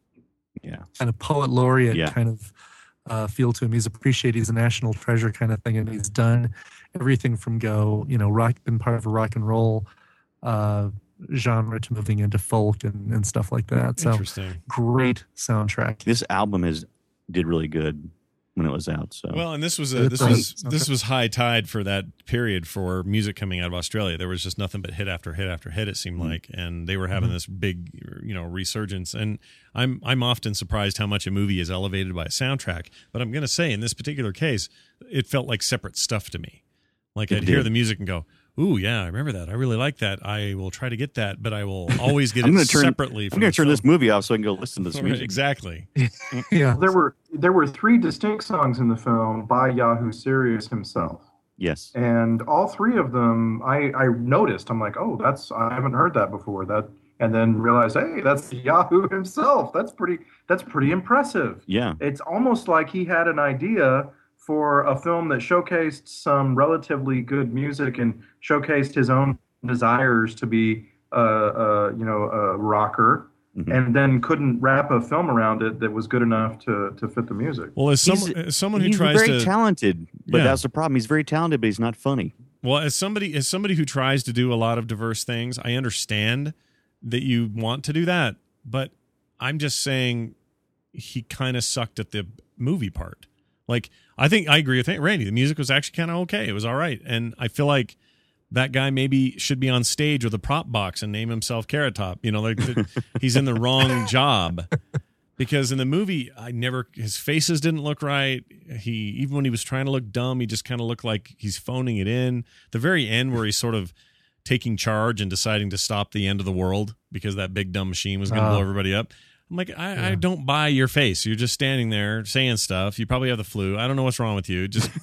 yeah. kind of poet laureate Yeah. kind of uh, feel to him. He's appreciated. He's a national treasure kind of thing, and he's done everything from go, you know, rock, been part of a rock and roll uh, genre to moving into folk and, and stuff like that. So Interesting. great soundtrack. This album is did really good when it was out. So Well, and this was a, It's this a- was this was high tide for that period for music coming out of Australia. There was just nothing but hit after hit after hit. It seemed Mm-hmm. like, and they were having this big, you know, resurgence. And I'm I'm often surprised how much a movie is elevated by a soundtrack. But I'm going to say, in this particular case, it felt like separate stuff to me. Like It I'd hear did. the music and go, "Ooh, yeah, I remember that. I really like that. I will try to get that, but I will always get I'm it gonna turn- separately." I'm from going the to turn this film." movie off so I can go listen to this Right, music. exactly. Yeah. There were there were three distinct songs in the film by Yahoo Serious himself, Yes. and all three of them I, I noticed. I'm like, oh, that's I haven't heard that before. That and then realized, hey, that's Yahoo himself. That's pretty that's pretty impressive. Yeah. It's almost like he had an idea for a film that showcased some relatively good music and showcased his own desires to be uh, uh, you know a rocker. Mhm. And then couldn't wrap a film around it that was good enough to, to fit the music. Well, as He's- someone as someone who He's tries very to talented, but Yeah. that's the problem. He's very talented, but he's not funny. Well, as somebody as somebody who tries to do a lot of diverse things, I understand that you want to do that, but I'm just saying he kind of sucked at the movie part. Like, I think I agree with Randy. The music was actually kind of okay. It was all right, and I feel like that guy maybe should be on stage with a prop box and name himself Carrot Top. You know, like the, he's in the wrong job. Because in the movie, I never his faces didn't look right. He even when he was trying to look dumb, he just kind of looked like he's phoning it in. The very end where he's sort of taking charge and deciding to stop the end of the world because that big dumb machine was going to Oh. blow everybody up. I'm like, I, I Yeah. don't buy your face. You're just standing there saying stuff. You probably have the flu. I don't know what's wrong with you. Just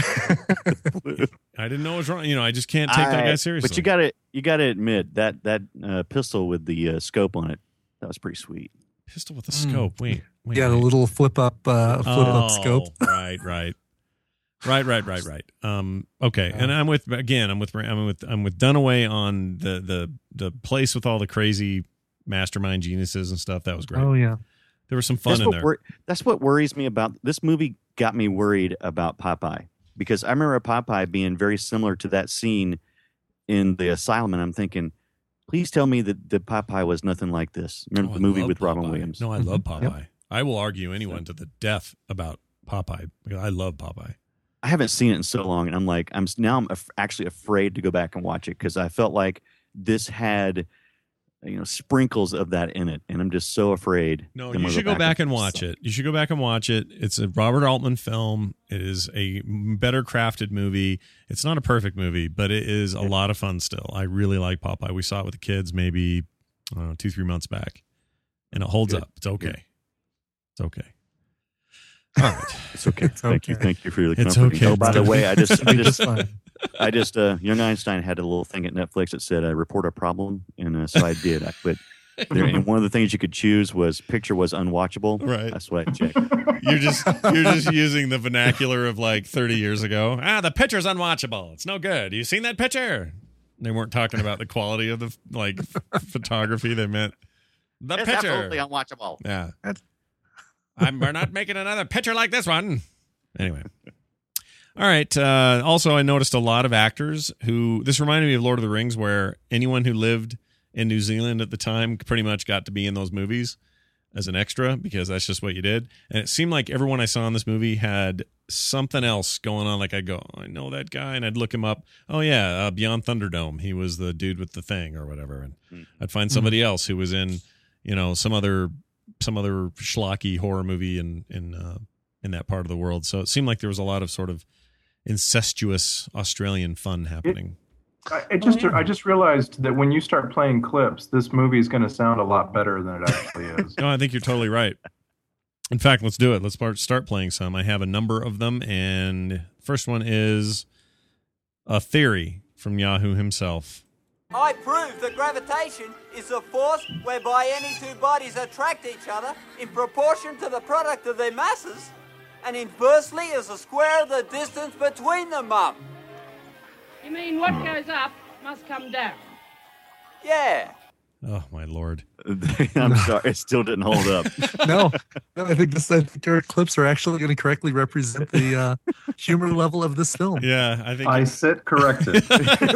I didn't know what's wrong. You know, I just can't take that I- guy seriously. But you got to you got to admit that that uh, pistol with the uh, scope on it, that was pretty sweet. pistol with a Mm. scope. Wait, wait. Yeah, the wait. little flip up, uh, flip Oh, up scope. right, right, right, right, right, right. Um, okay, and I'm with again. I'm with I'm with I'm with Dunaway on the the the place with all the crazy mastermind geniuses and stuff. That was great. Oh yeah, There was some fun That's in what there. wor- that's what worries me about this movie. Got me worried about Popeye because I remember Popeye being very similar to that scene in the asylum, and I'm thinking, please tell me that, that Popeye was nothing like this. Remember Oh, the I movie love with Robin Popeye. Williams? No, I love Popeye. Yep. I will argue anyone to the death about Popeye because I love Popeye. I haven't seen it in so long, and I'm like, I'm now I'm af- actually afraid to go back and watch it because I felt like this had, you know, sprinkles of that in it, and I'm just so afraid. No, that I'm you gonna should go back and watch so- it. You should go back and watch it. It's a Robert Altman film. It is a better crafted movie. It's not a perfect movie, but it is a lot of fun still. I really like Popeye. We saw it with the kids maybe I don't know, two, three months back, and it holds Good. up. It's okay. Good. It's okay. All right. It's okay. It's Thank you. okay. Thank you for the It's comforting. okay. Oh, by the way, I just, I It'll be just, just fine. I just, uh, Young Einstein had a little thing at Netflix that said, uh, report a problem. And uh, so I did. I put there, and one of the things you could choose was picture was unwatchable. Right. That's what I checked. You're just you're just using the vernacular of like thirty years ago. Ah, the picture's unwatchable. It's no good. You seen that picture? They weren't talking about the quality of the like f- photography. They meant the It's picture. absolutely unwatchable. Yeah. That's- I'm, we're not making another picture like this one. Anyway. All right. Uh, also, I noticed a lot of actors who, this reminded me of Lord of the Rings, where anyone who lived in New Zealand at the time pretty much got to be in those movies as an extra because that's just what you did. And it seemed like everyone I saw in this movie had something else going on. Like I'd go, oh, I know that guy. And I'd look him up. Oh, yeah. Uh, Beyond Thunderdome. He was the dude with the thing or whatever. And Mm. I'd find somebody else who was in, you know, some other some other schlocky horror movie in in uh, in that part of the world. So it seemed like there was a lot of sort of incestuous Australian fun happening. I, it just Oh, yeah. I just realized that when you start playing clips, this movie is going to sound a lot better than it actually is. No, I think you're totally right. In fact, let's do it. Let's start start playing some. I have a number of them, and first one is a theory from Yahoo himself. I prove that gravitation is a force whereby any two bodies attract each other in proportion to the product of their masses, and inversely as a square of the distance between them, Mum. You mean what goes up must come down? Yeah. Oh my lord! I'm sorry. It still didn't hold up. no, no, I think this. I think our clips are actually going to correctly represent the uh, humor level of this film. Yeah, I think I sit corrected.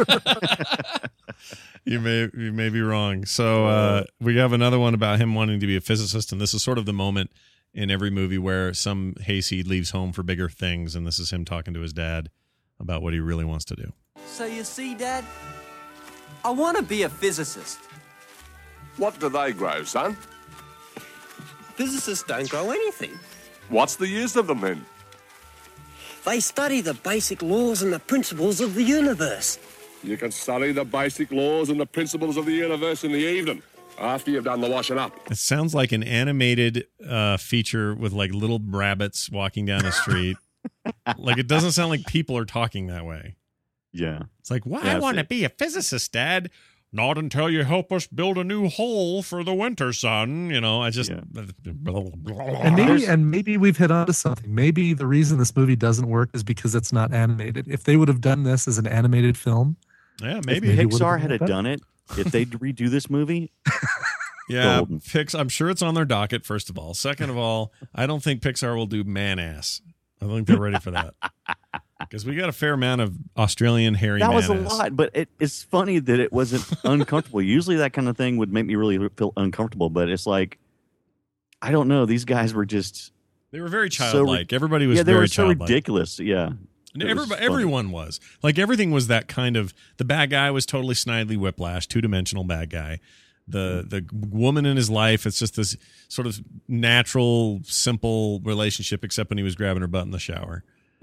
you may you may be wrong. So uh, we have another one about him wanting to be a physicist, and this is sort of the moment in every movie where some hayseed leaves home for bigger things, and this is him talking to his dad about what he really wants to do. So you see, Dad, I want to be a physicist. What do they grow, son? Physicists don't grow anything. What's the use of them then? They study the basic laws and the principles of the universe. You can study the basic laws and the principles of the universe in the evening, after you've done the washing up. It sounds like an animated uh, feature with like little rabbits walking down the street. Like it doesn't sound like people are talking that way. Yeah. It's like, why Yeah, I want to see. be a physicist, Dad. Not until you help us build a new hole for the winter, son. You know, I just. Yeah. And maybe, and maybe we've hit onto something. Maybe the reason this movie doesn't work is because it's not animated. If they would have done this as an animated film, Yeah, If maybe. Maybe it would've Pixar been had have better. done it, if they redo this movie, Yeah, golden. Pix. I'm sure it's on their docket. First of all, second of all, I don't think Pixar will do man ass. I don't think they're ready for that because we got a fair amount of Australian hairy. that was a man-ass. lot. But it, it's funny that it wasn't uncomfortable. Usually, that kind of thing would make me really feel uncomfortable. But it's like, I don't know. These guys were just They were very So ri- childlike. Everybody was yeah, they very were so childlike. ridiculous. Yeah, And It was everybody, funny. everyone was like everything was that kind of. The bad guy was totally Snidely Whiplash, two dimensional bad guy. The the woman in his life, it's just this sort of natural, simple relationship, except when he was grabbing her butt in the shower.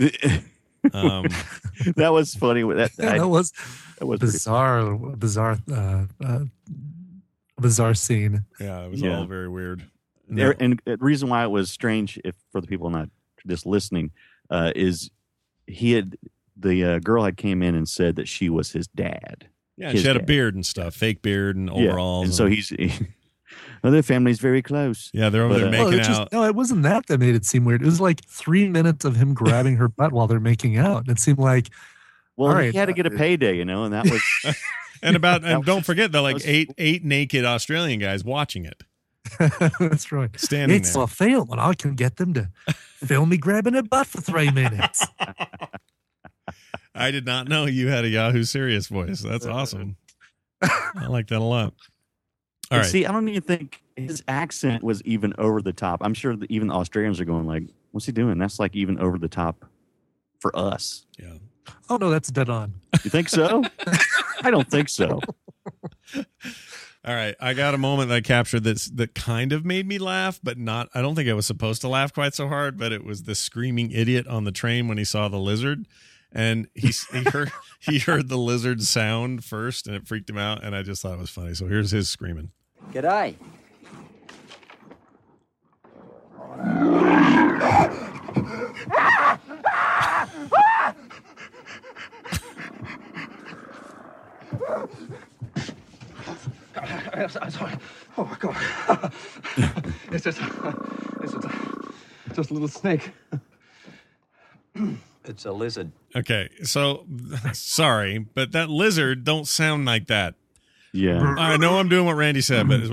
Um, that was funny. That, yeah, I- that was that was pretty bizarre, bizarre, uh, uh, bizarre scene. yeah, it was Yeah. all very weird. There, and the reason why it was strange, if for the people not just listening, uh, is he had the uh, girl had came in and said that she was his dad. Yeah, and his she had a dad. beard and stuff, fake beard and Yeah, overalls. and so he's well, their family's very close. yeah, they're over but, there uh, making Well, it just, out. no, it wasn't that that made it seem weird. It was like three minutes of him grabbing her butt while they're making out. It seemed like, Well, all he right, had to get a uh, payday, you know, and that was And about and That don't was- forget the like was- eight eight naked Australian guys watching it, that's right. standing It's there. a film, and I can get them to film me grabbing her butt for three minutes. I did not know you had a Yahoo Serious voice. That's awesome. I like that a lot. All right. See, I don't even think his accent was even over the top. I'm sure that even the Australians are going like, what's he doing? That's like even over the top for us. Yeah. Oh, no, that's dead on. You think so? I don't think so. All right. I got a moment that I captured that's, that kind of made me laugh, but not, I don't think I was supposed to laugh quite so hard, but it was the screaming idiot on the train when he saw the lizard. And he, he heard he heard the lizard sound first, and it freaked him out, and I just thought it was funny. So here's his screaming. G'day. Oh my God! It's just, it's just, just a little snake. It's a lizard. Okay, so sorry, but that lizard don't sound like that. Yeah, I know I'm doing what Randy said, but it's,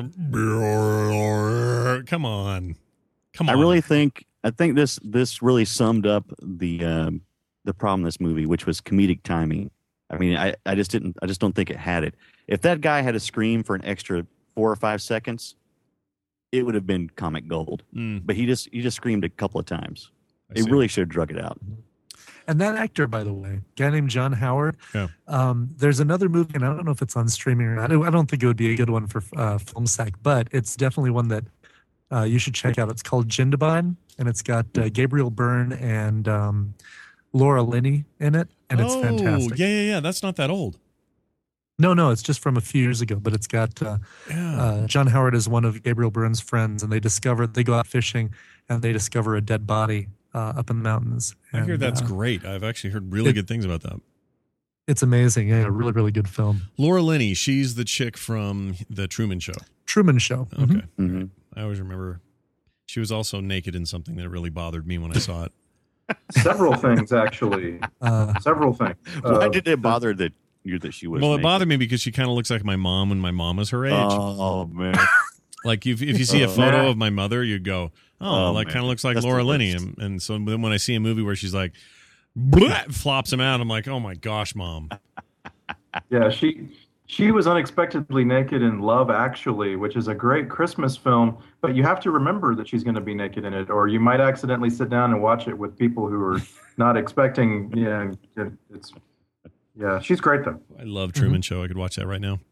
come on, come on. I really think I think this this really summed up the um, the problem in this movie, which was comedic timing. I mean, I, I just didn't I just don't think it had it. If that guy had to scream for an extra four or five seconds, it would have been comic gold. Mm. But he just he just screamed a couple of times. I He see. really should have drug it out. And that actor, by the way, a guy named John Howard. Yeah. Um, there's another movie, and I don't know if it's on streaming or not. I don't think it would be a good one for uh, Film Sack, but it's definitely one that uh, you should check out. It's called Jindabyne, and it's got uh, Gabriel Byrne and um, Laura Linney in it, and it's oh, fantastic. yeah, yeah, yeah. That's not that old. No, no, it's just from a few years ago, but it's got uh, Yeah. uh, John Howard is one of Gabriel Byrne's friends, and they discover they go out fishing, and they discover a dead body uh, up in the mountains. I hear And, that's uh, great. I've actually heard really it- good things about that. It's amazing. Yeah, a really, really good film. Laura Linney, she's the chick from The Truman Show. Truman Show. Okay. Mhm. Mhm. I always remember she was also naked in something that really bothered me when I saw it. Several things, actually. Uh, Several things. Why Uh, did it bother that you that she was? Well, it naked? bothered me because she kind of looks like my mom when my mom was her age. Oh man, Like if if you see a Oh. photo of my mother, you'd go, "Oh, Oh, like man. kind of looks like That's Laura the Linney." worst. And, and so then when I see a movie where she's like, "Bleh," flops him out, I'm like, "Oh my gosh, mom!" Yeah, she she was unexpectedly naked in Love Actually, which is a great Christmas film, but you have to remember that she's going to be naked in it, or you might accidentally sit down and watch it with people who are not expecting. Yeah, it, it's yeah, she's great though. I love Truman Show. I could watch that right now.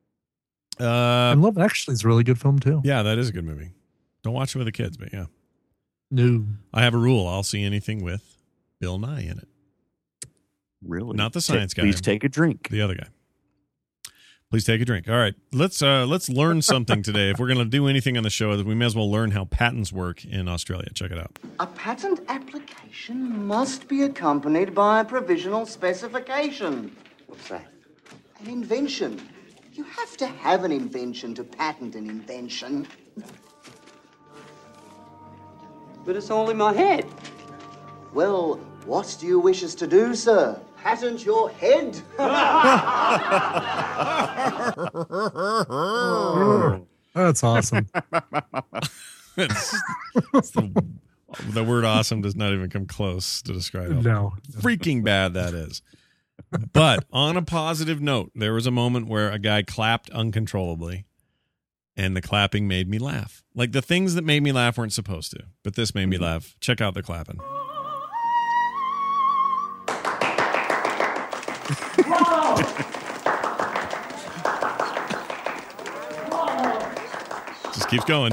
Uh, and Love Actually is a really good film too. yeah, that is a good movie. Don't watch it with the kids, but yeah, No. I have a rule: I'll see anything with Bill Nye in it, really? not the Ta- science guy. Please take a drink. The other guy. Please take a drink. All right, let's uh, let's learn something today. If we're going to do anything on the show, we may as well learn how patents work in Australia. Check it out. A patent application must be accompanied by a provisional specification. What's that? An invention. You have to have an invention to patent an invention. But it's all in my head. Well, what do you wish us to do, sir? Patent your head? That's awesome. It's, it's the, the word awesome does not even come close to describe how No. freaking bad that is. But on a positive note, there was a moment where a guy clapped uncontrollably, and the clapping made me laugh. Like the things that made me laugh weren't supposed to, but this made me laugh. Check out the clapping. Just keeps going.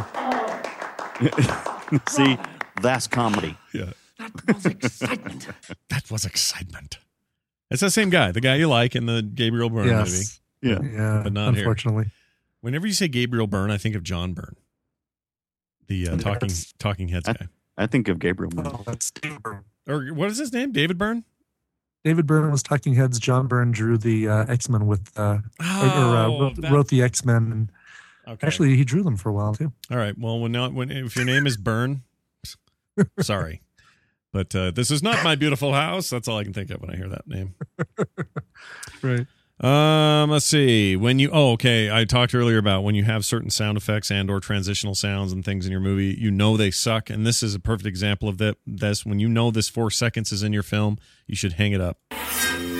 See, that's comedy. Yeah. That was excitement. That was excitement. It's the same guy, the guy you like in the Gabriel Byrne Yes. movie. Yeah. Yeah. But not here. unfortunately. Whenever you say Gabriel Byrne, I think of John Byrne, the uh, talking Yes. talking heads I, guy. I think of Gabriel. Byrne. Oh, that's David Byrne. Or what is his name? David Byrne? David Byrne was Talking Heads. John Byrne drew the uh, X-Men with, uh, or, or uh, Oh, wrote, that- wrote the X-Men. And Okay. actually, he drew them for a while too. All right. Well, when not when if your name is Byrne, sorry, but uh, this is not my beautiful house. That's all I can think of when I hear that name. Right. Um, let's see. When you oh, okay, I talked earlier about when you have certain sound effects and or transitional sounds and things in your movie, you know they suck, and this is a perfect example of that. This when you know this four seconds is in your film, you should hang it up.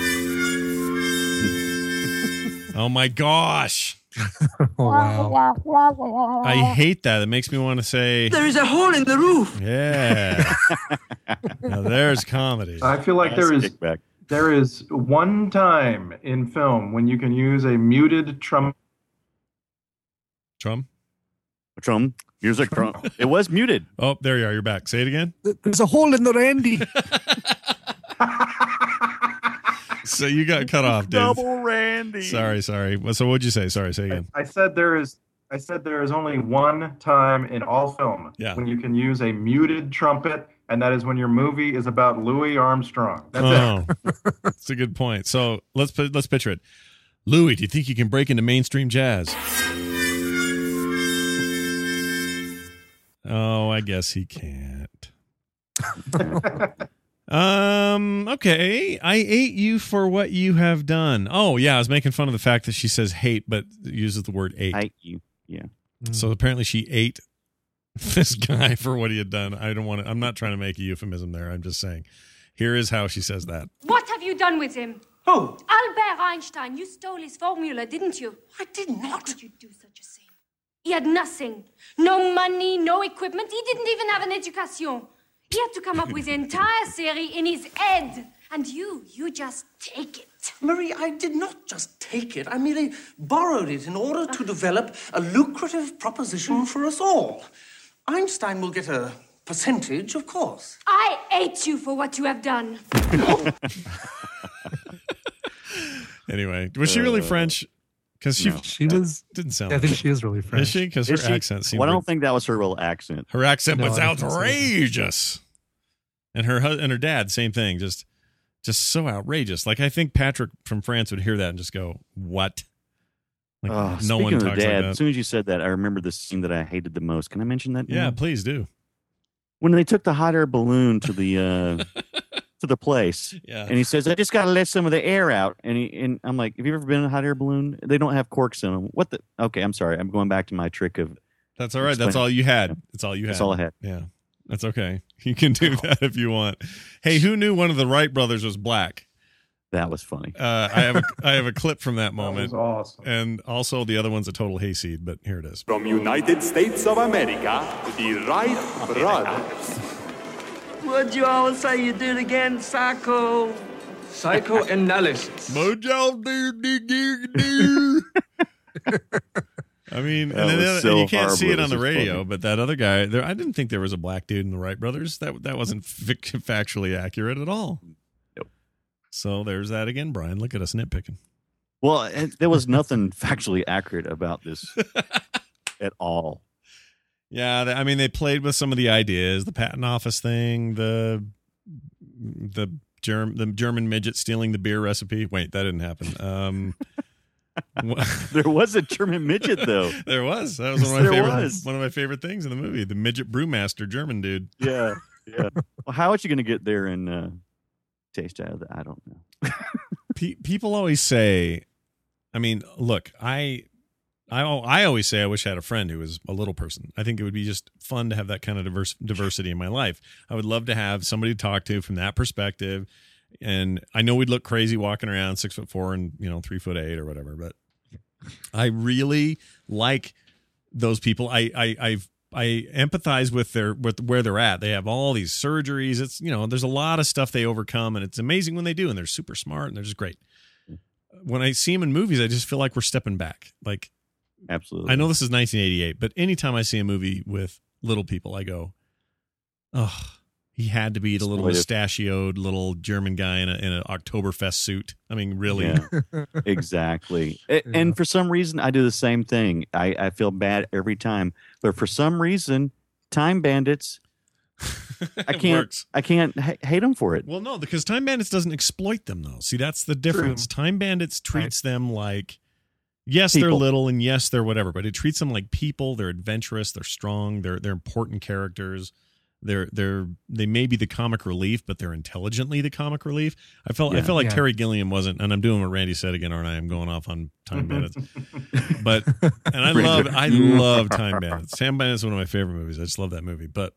Oh my gosh. Oh, wow. I hate that. It makes me want to say, There is a hole in the roof. yeah. Now there's comedy. I feel like there is there is one time in film when you can use a muted trum. Trum? Trum. Here's a trum. It was muted. Oh, there you are. You're back. Say it again. There's a hole in the Randy. So you got cut off, dude. Double Randy. Sorry, sorry. So what'd you say? Sorry, say again. I said there is. I said there is only one time in all film Yeah. when you can use a muted trumpet, and that is when your movie is about Louis Armstrong. That's Oh, it. that's a good point. So let's put, let's picture it. Louis, do you think you can break into mainstream jazz? Oh, I guess he can't. um. Okay, I ate you for what you have done. Oh, yeah, I was making fun of the fact that she says hate, but uses the word ate. I ate you. Yeah. So apparently she ate this guy for what he had done. I don't want to. I'm not trying to make a euphemism there. I'm just saying. Here is how she says that. What have you done with him? Who? Albert Einstein. You stole his formula, didn't you? I did not. How could you do such a thing? He had nothing. No money, no equipment. He didn't even have an education. He had to come up with the entire theory in his head. And you, you just take it. Marie, I did not just take it. I merely borrowed it in order to develop a lucrative proposition for us all. Einstein will get a percentage, of course. I hate you for what you have done. Anyway, was she really French? Because she No. She was. didn't sound. I think she is really French. Is she? Because her Is she? accent seemed. Well, I weird. don't think that was her real accent. Her accent No, was I don't think so. outrageous. And her hus- and her dad, same thing, just just so outrageous. Like I think Patrick from France would hear that and just go, "What?" Like Oh, no speaking one of talks the dad, like as that. soon as you said that, I remember the scene that I hated the most. Can I mention that? Yeah, now? please do. When they took the hot air balloon to the uh, to the place, Yeah. and he says, "I just got to let some of the air out." And he and I'm like, "Have you ever been in a hot air balloon? They don't have corks in them. What the? Okay, I'm sorry. I'm going back to my trick of. That's all right. That's Explain. all you had. That's all you had. That's all I had. Yeah, that's okay. You can do that if you want. Hey, who knew one of the Wright brothers was black? That was funny. Uh, I have a I have a clip from that moment, That was awesome. and also the other one's a total hayseed. But here it is. From United States of America, the Wright brothers. What'd you all say you did again, Psycho? Psychoanalysis. Mojo do do do do. I mean, That and then was the- so and you can't see it horrible. on the This is radio, funny. but that other guy, there, I didn't think there was a black dude in the Wright brothers. That that wasn't fic- factually accurate at all. Nope. So there's that again, Brian. Look at us nitpicking. Well, it, there was nothing factually accurate about this at all. Yeah, they, I mean, they played with some of the ideas, the patent office thing, the the germ the German midget stealing the beer recipe. Wait, that didn't happen. Um, wha- There was a German midget, though. there was that was one of my There favorite was. one of my favorite things in the movie. The midget brewmaster German dude. Yeah, yeah. Well, how is you going to get there and uh, taste out of that? I don't know. Pe- people always say, I mean, look, I, I, I always say I wish I had a friend who was a little person. I think it would be just fun to have that kind of diverse diversity in my life. I would love to have somebody to talk to from that perspective. And I know we'd look crazy walking around six foot four and, you know, three foot eight or whatever, but I really like those people. I, I, I've, I empathize with their with where they're at. They have all these surgeries. It's, you know, there's a lot of stuff they overcome, and it's amazing when they do, and they're super smart and they're just great. When I see them in movies, I just feel like we're stepping back. Like, Absolutely. I know this is nineteen eighty-eight, but anytime I see a movie with little people, I go, oh, he had to be the little Exploitive. mustachioed little German guy in a in an Oktoberfest suit. I mean, really? Yeah, exactly. A- And for some reason, I do the same thing. I, I feel bad every time, but for some reason, Time Bandits, I It can't. works. I can't h- hate them for it. Well, no, because Time Bandits doesn't exploit them, though. See, that's the difference. Time Bandits treats them like, yes, they're People. little, and yes, they're whatever, but it treats them like people. They're adventurous. They're strong. They're they're important characters. They're they're they may be the comic relief, but they're intelligently the comic relief. I felt I Yeah. felt like Yeah. Terry Gilliam wasn't, and I'm doing what Randy said again, aren't I? I'm going off on Time Bandits, but and I love I love Time Bandits. Time Bandits is one of my favorite movies. I just love that movie, but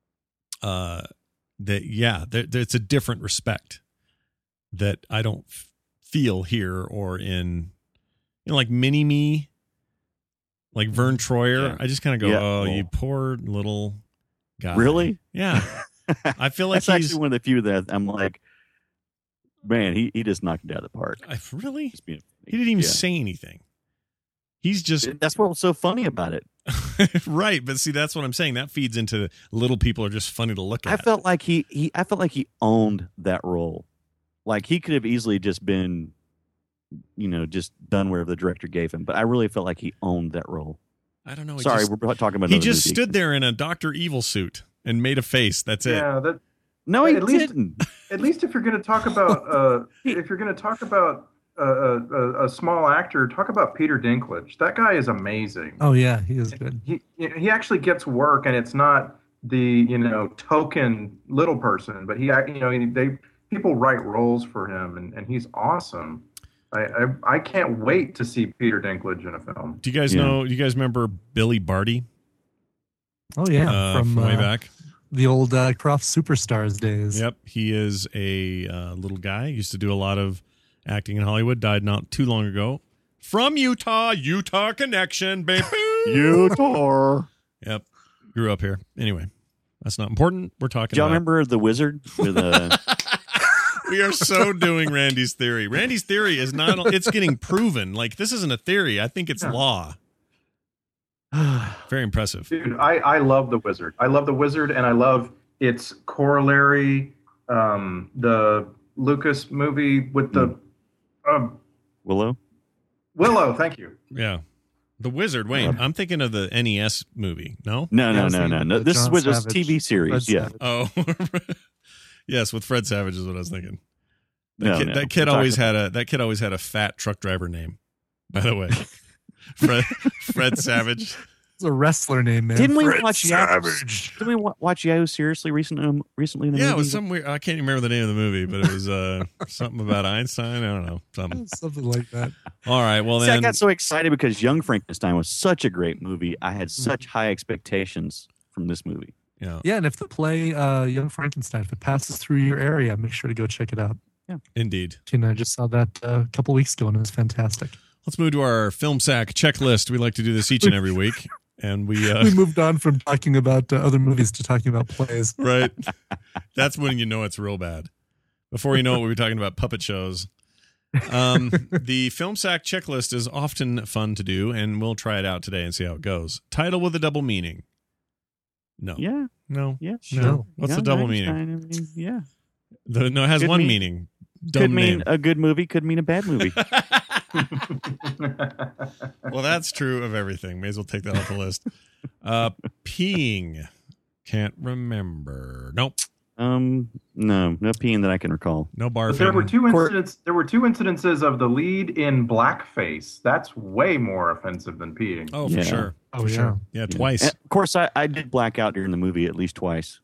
uh, that yeah, there, there, it's a different respect that I don't f- feel here or in you know, like Mini Me, like Vern Troyer. Yeah. I just kind of go, Yeah. oh, Oh. you poor little guy. Really? Yeah. I feel like That's he's actually one of the few that I'm like, man, he, he just knocked it out of the park. I, really. Just being- He didn't even yeah. say anything. He's just That's what was so funny about it. right, but see, that's what I'm saying. That feeds into little people are just funny to look I at. felt like he, he I felt like he owned that role. Like he could have easily just been, you know, just done whatever the director gave him. But I really felt like he owned that role. I don't know. he Sorry, just- we're talking about He another just movie. stood there in a Doctor Evil suit and made a face. That's it. Yeah, that. No, he at least, didn't. At least if you're going to talk about, uh, if you're going to talk about a, a, a small actor, talk about Peter Dinklage. That guy is amazing. Oh yeah, he is good. He he actually gets work, and it's not the you know token little person, but he act- you know he, they people write roles for him, and, and he's awesome. I, I I can't wait to see Peter Dinklage in a film. Do you guys Yeah. know? Do you guys remember Billy Barty? Oh yeah, uh, from, from way uh, back. the old uh, Croft Superstars days. Yep, he is a uh, little guy. Used to do a lot of acting in Hollywood. Died not too long ago. From Utah, Utah connection, baby. Utah. Yep, grew up here. Anyway, that's not important. We're talking. Do y'all about remember the Wizard with uh, We are so doing Randy's theory. Randy's theory is not. It's getting proven. Like this isn't a theory. I think it's Yeah. law. Very impressive. Dude, I, I love The Wizard. I love The Wizard, and I love its corollary, um, the Lucas movie with the um, Willow? Willow. Thank you. Yeah. The Wizard. Wait, I'm thinking of the N E S movie. No? No, no, Yeah, no, see, no, no. the This is John Wizard's Savage, T V series. Fred Yeah. Savage. Oh, yes, with Fred Savage is what I was thinking. That No, kid, no. that kid We're always talking- had a that kid always had a fat truck driver name. By the way, Fred Fred Savage. It's a wrestler name, man. Didn't we Fred watch Yahoo? Savage? Didn't we wa- watch Yahoo seriously recent, um, recently in the Yeah, it movie? was some weird. I can't even remember the name of the movie, but it was uh, something about Einstein. I don't know. Something. Something like that. All right. Well, See, I then. got so excited because Young Frankenstein was such a great movie. I had such high expectations from this movie. Yeah. Yeah, and if the play uh, Young Frankenstein, if it passes through your area, make sure to go check it out. Indeed. You know, I just saw that uh, a couple weeks ago, and it was fantastic. Let's move to our film sack checklist. We like to do this each and every week, and we. Uh, We moved on from talking about uh, other movies to talking about plays. Right. That's when you know it's real bad. Before you know it, we were talking about puppet shows. Um, the film sack checklist is often fun to do, and we'll try it out today and see how it goes. Title with a double meaning. No. Yeah. No. Yeah. No. What's Young the double Frankenstein, meaning? I mean, yeah. The, no, it has Could one mean- meaning. Dumb Could mean name. a good movie, could mean a bad movie. Well, that's true of everything. May as well take that off the list. Uh, peeing. Can't remember. Nope. um, no, no peeing that I can recall. No But there were barfing. two incidents. There were two incidences of the lead in blackface. That's way more offensive than peeing. Oh, for Yeah. sure. Oh, For yeah. sure. Yeah, twice. And of course, I, I did black out during the movie at least twice.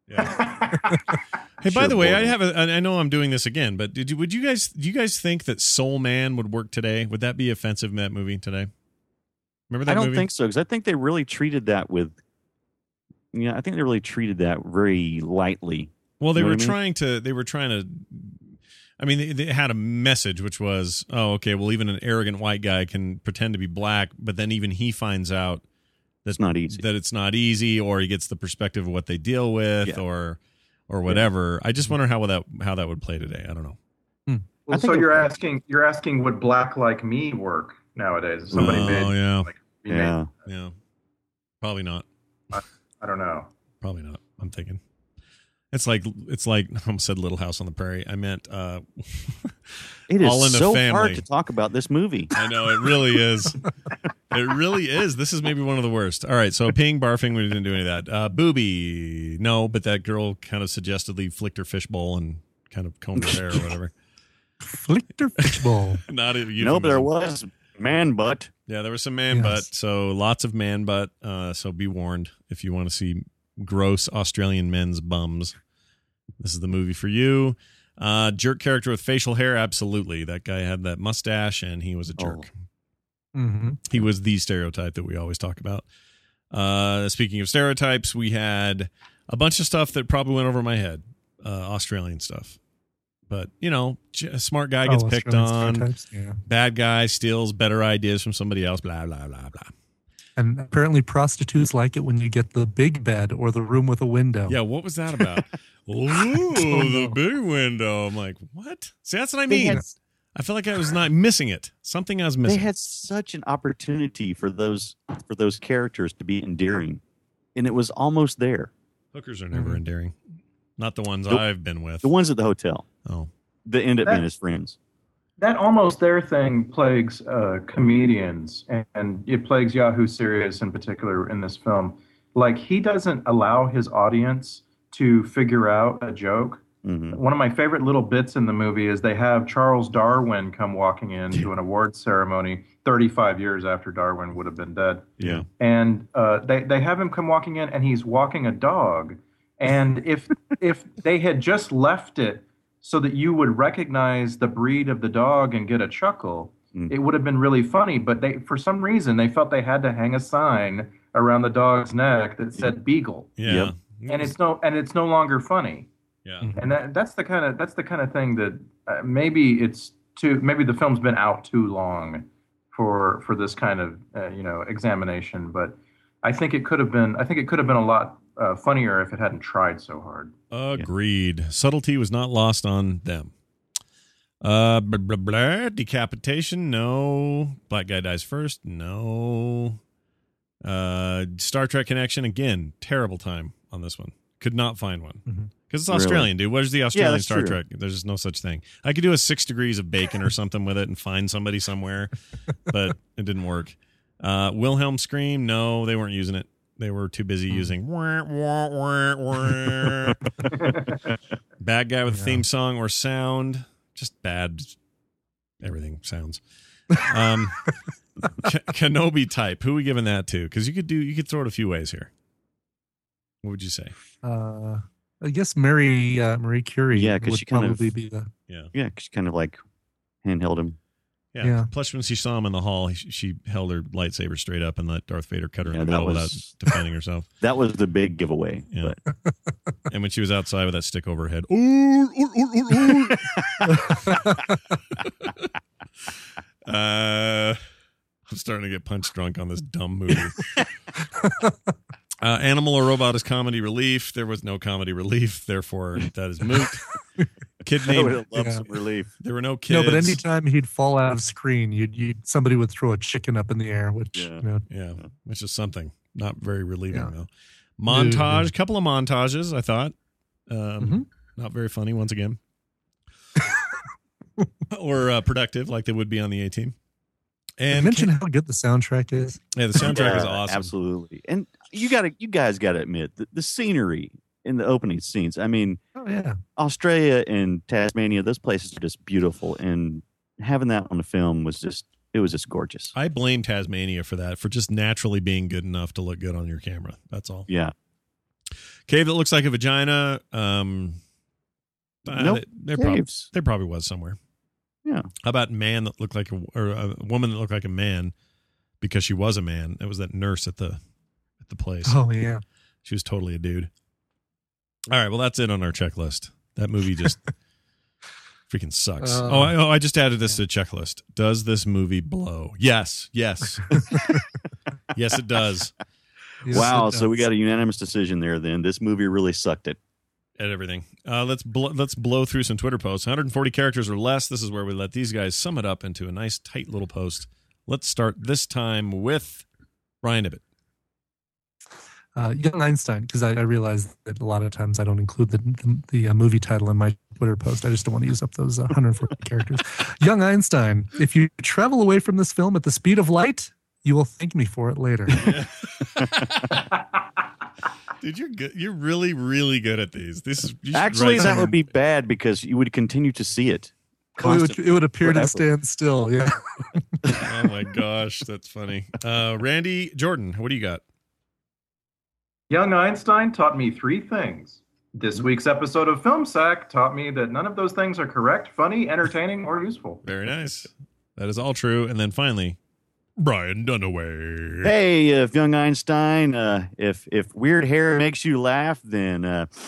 Hey, by Sure, the way, I boy. have a. I know I'm doing this again, but did you? Would you guys? Do you guys think that Soul Man would work today? Would that be offensive in that movie today? Remember that I don't movie? think so because I think they really treated that with. Yeah, I think they really treated that very lightly. Well, they You know were what I mean? trying to. They were trying to. I mean, they, they had a message which was, oh, okay, well, even an arrogant white guy can pretend to be black, but then even he finds out that It's not easy. that it's not easy, or he gets the perspective of what they deal with, Yeah. or or whatever. I just wonder how that how that would play today. I don't know. Well, I think so it- you're asking, you're asking, would Black Like Me work nowadays? If somebody Oh, made, yeah. like, remade- Yeah. Yeah, probably not. I don't know. Probably not. I'm thinking. It's like it's like I almost said Little House on the Prairie. I meant uh, It is All in the so Family. hard to talk about this movie. I know it really is. It really is. This is maybe one of the worst. All right, so peeing, barfing, we didn't do any of that. Uh, booby, no, but that girl kind of suggestively flicked her fishbowl and kind of combed her hair or whatever. Flicked her fishbowl. Not a No, but there euphemism. was man butt. Yeah, there was some man Yes. butt. So lots of man butt. Uh, so be warned if you want to see gross Australian men's bums. This is the movie for you. Uh, jerk character with facial hair, absolutely. That guy had that mustache, and he was a jerk. Mm-hmm. He was the stereotype that we always talk about. Uh, speaking of stereotypes, we had a bunch of stuff that probably went over my head. Uh, Australian stuff. But, you know, a smart guy gets Oh, picked Australian on. stereotypes, yeah. Bad guy steals better ideas from somebody else, blah, blah, blah, blah. And apparently prostitutes like it when you get the big bed or the room with a window. Yeah, what was that about? Ooh, the big window. I'm like, what? See, that's what I They mean. had- I feel like I was not missing it. Something I was missing. They had such an opportunity for those for those characters to be endearing, and it was almost there. Hookers are never Mhm. endearing. Not the ones The- I've been with. The ones at the hotel Oh, that end up That- being his friends. That almost there thing plagues uh, comedians, and, and it plagues Yahoo Serious in particular in this film. Like, he doesn't allow his audience to figure out a joke. Mhm. One of my favorite little bits in the movie is they have Charles Darwin come walking in to an awards ceremony thirty-five years after Darwin would have been dead. Yeah. And uh, they, they have him come walking in, and he's walking a dog. And if if they had just left it so that you would recognize the breed of the dog and get a chuckle, Mm. it would have been really funny. But they, for some reason, they felt they had to hang a sign around the dog's neck that said Beagle, yeah. Yep. and it's no and it's no longer funny. Yeah. And that, that's the kind of that's the kind of thing that uh, maybe it's too maybe the film's been out too long for for this kind of uh, you know examination. But I think it could have been I think it could have been a lot uh, funnier if it hadn't tried so hard. Agreed. Subtlety was not lost on them. Uh, blah, blah, blah. Decapitation, no. Black guy dies first, no. Uh, Star Trek connection, again, terrible time on this one. Could not find one. Because Mhm. it's Really? Australian, dude. What is the Australian that's Star true. Trek? There's just no such thing. I could do a six degrees of bacon or something with it and find somebody somewhere, but it didn't work. Uh, Wilhelm scream, no, they weren't using it. They were too busy using wah, wah, wah, wah. Bad guy with a Yeah. theme song or sound. Just bad everything sounds. Um, K- Kenobi type. Who are we giving that to? Because you could do you could throw it a few ways here. What would you say? Uh, I guess Mary uh, Marie Curie Yeah, 'cause would she kind of- probably be the Yeah. Yeah, she kind of like handheld him. Yeah. Yeah. Plus, when she saw him in the hall, he, she held her lightsaber straight up and let Darth Vader cut her Yeah, in the that middle was- without defending herself. That was the big giveaway. Yeah. But And when she was outside with that stick over her head, ooh, ooh, ooh, ooh, ooh. uh, I'm starting to get punch drunk on this dumb movie. Uh, animal or robot is comedy relief. There was no comedy relief, therefore that is moot. Kid I would named. have loved Yeah. some relief. There were no kids. no, but anytime he'd fall out of screen, you'd, you'd somebody would throw a chicken up in the air, which Yeah. you know, Yeah, which is something. Not very relieving, Yeah. though. Montage, No. couple of montages, I thought. Um, Mhm. Not very funny, once again. or uh, productive, like they would be on the A-Team. and And mention how good the soundtrack is. yeah, the soundtrack is Yeah, awesome. Absolutely. And you got to, you guys got to admit the, the scenery in the opening scenes. I mean, Oh yeah, Australia and Tasmania, those places are just beautiful. And having that on the film was just, it was just gorgeous. I blame Tasmania for that, for just naturally being good enough to look good on your camera. That's all. Yeah. Cave that looks like a vagina. Um, uh, Nope. there, prob- Caves. there probably was somewhere. Yeah. How about man that looked like a, or a woman that looked like a man because she was a man? It was that nurse at the at the place. oh yeah. She was totally a dude. All right, well that's it on our checklist. That movie just freaking sucks. Uh, oh, I, oh, I just added this to the checklist. Does this movie blow? Yes, yes, yes, it does. Yes, Wow. it So we does. got a unanimous decision there then. This movie really sucked it. At everything. Uh, let's bl- let's blow through some Twitter posts. one hundred forty characters or less. This is where we let these guys sum it up into a nice tight little post. Let's start this time with Brian Ibbett. uh, Young Einstein, because I, I realize that a lot of times I don't include the the, the uh, movie title in my Twitter post. I just don't want to use up those uh, one hundred forty characters. Young Einstein, if you travel away from this film at the speed of light, you will thank me for it later. Dude, you're good. You're really, really good at these. This is you should Actually, write that some- would be bad because you would continue to see it. Oh, it, would, constantly, it would appear forever. to stand still. Yeah. Oh my gosh, that's funny. Uh, Randy Jordan, what do you got? Young Einstein taught me three things. This week's episode of Film Sack taught me that none of those things are correct, funny, entertaining, or useful. Very nice. That is all true. And then finally, Brian Dunaway. Hey, if young Einstein, uh, if if weird hair makes you laugh, then uh,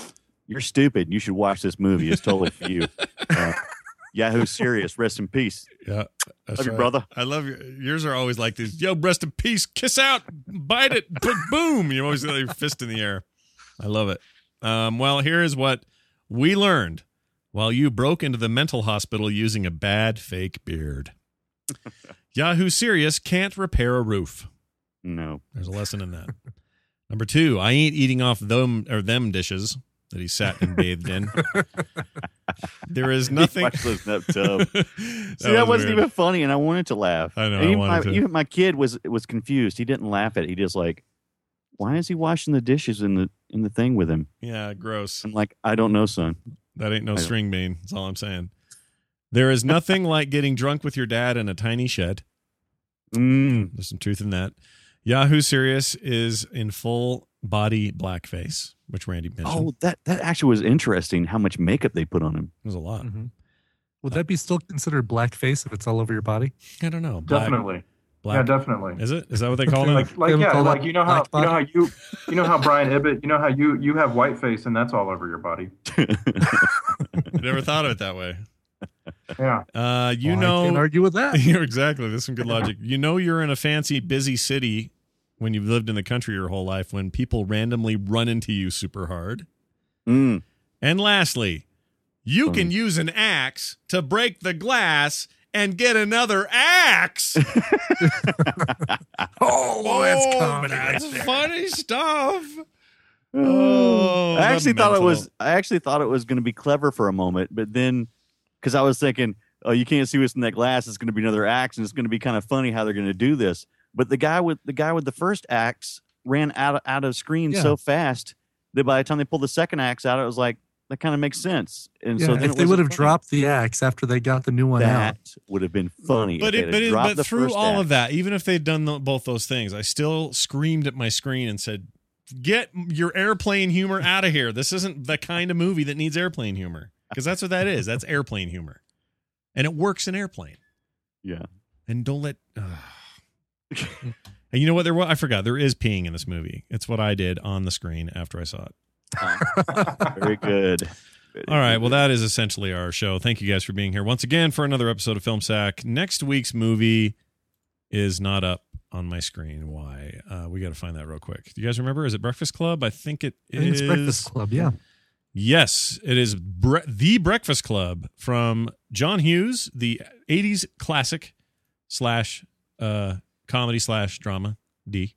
You're stupid. You should watch this movie. It's totally for you. Uh, Yahoo Serious. Rest in peace. Yeah. That's Love you, right. brother. I love your, yours are always like these. Yo, rest in peace. Kiss out. Bite it. But boom. You always got your fist in the air. I love it. Um, well, here is what we learned while you broke into the mental hospital using a bad fake beard. Yahoo Serious can't repair a roof. No. There's a lesson in that. Number two, I ain't eating off them or them dishes that he sat and bathed in. There is nothing. Watch those in that tub. that See, that was wasn't weird. even funny, and I wanted to laugh. I know, And I even, wanted my, to. even my kid was was confused. He didn't laugh at it. He just like, why is he washing the dishes in the in the thing with him? Yeah, gross. I'm like, I don't know, son. That ain't no I don't- string bean. That's all I'm saying. There is nothing like getting drunk with your dad in a tiny shed. Mm. There's some truth in that. Yahoo Serious is in full body blackface, which Randy mentioned. Oh, that that actually was interesting. How much makeup they put on him? It was a lot. Mm-hmm. Would that be still considered blackface if it's all over your body? I don't know. Black- Definitely. Black, Yeah, definitely. Is it? Is that what they call it? Like, like They would yeah, call like that you know how black you know how body? you you know how Brian Ibbett, you know how you you have whiteface and that's all over your body. Never thought of it that way. Yeah. Uh, you Well, I know, can't argue with that. You're exactly. There's some good logic. You know, you're in a fancy, busy city when you've lived in the country your whole life when people randomly run into you super hard. Mm. And lastly, you can use an axe to break the glass and get another axe. Oh, that's comedy. That's right there. funny stuff. Oh, I actually the thought it mental. was. I actually thought it was going to be clever for a moment, but then, because I was thinking, oh, you can't see what's in that glass. It's going to be another axe, and it's going to be kind of funny how they're going to do this. But the guy with the guy with the first axe ran out of, out of screen Yeah. so fast that by the time they pulled the second axe out, it was like that kind of makes sense. And Yeah, so then if it they wasn't would have funny. dropped the axe after they got the new one that out. would have been funny. But if it, they'd but, have it, dropped but the through first all axe. of that, even if they'd done the, both those things, I still screamed at my screen and said, "Get your airplane humor out of here! This isn't the kind of movie that needs airplane humor." Because that's what that is. That's airplane humor, and it works in Airplane. Yeah. And don't let. Uh. And you know what? There, wa- I forgot. There is peeing in this movie. It's what I did on the screen after I saw it. Very good. Very All right. good. Well, that is essentially our show. Thank you guys for being here once again for another episode of Film Sack. Next week's movie is not up on my screen. Why? Uh, we got to find that real quick. Do you guys remember? Is it Breakfast Club? I think it I think is. it's Breakfast Club, yeah. Yes, it is Bre- The Breakfast Club from John Hughes, the eighties classic slash uh, comedy slash drama D.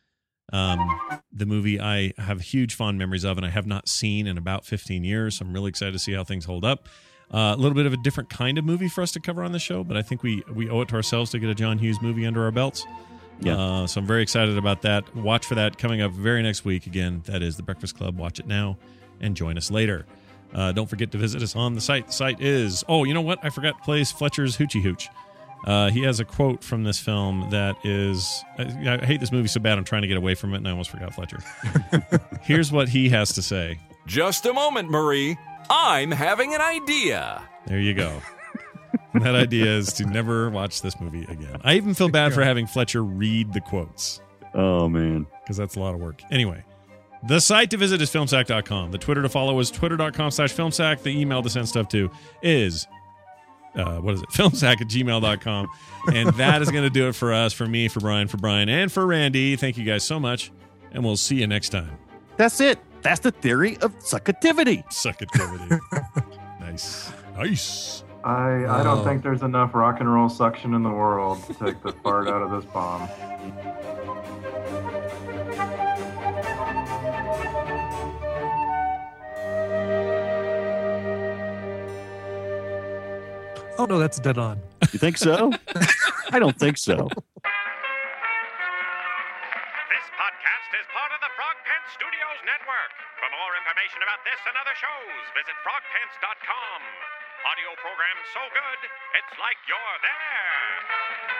Um, the movie I have huge fond memories of and I have not seen in about fifteen years. So I'm really excited to see how things hold up. Uh, a little bit of a different kind of movie for us to cover on the show, but I think we, we owe it to ourselves to get a John Hughes movie under our belts. Yeah. Uh, so I'm very excited about that. Watch for that coming up very next week. Again, that is The Breakfast Club. Watch it now and join us later. Uh, don't forget to visit us on the site. The site is, oh, you know what? I forgot to play Fletcher's Hoochie Hooch. Uh, he has a quote from this film that is, I, I hate this movie so bad I'm trying to get away from it and I almost forgot Fletcher. Here's what he has to say. Just a moment, Marie. I'm having an idea. There you go. That idea is to never watch this movie again. I even feel bad for having Fletcher read the quotes. Oh, man. Because that's a lot of work. Anyway, the site to visit is filmsack dot com. The Twitter to follow is twitter.com slash filmsack. The email to send stuff to is, uh, what is it? filmsack at gmail dot com. And that is going to do it for us, for me, for Brian, for Brian, and for Randy. Thank you guys so much. And we'll see you next time. That's it. That's the theory of suckativity. Suckativity. Nice. Nice. I, I don't Oh. think there's enough rock and roll suction in the world to take the fart out of this bomb. Oh, no, that's dead on. You think so? I don't think so. This podcast is part of the Frog Pants Studios Network. For more information about this and other shows, visit frog pants dot com. Audio program so good, it's like you're there.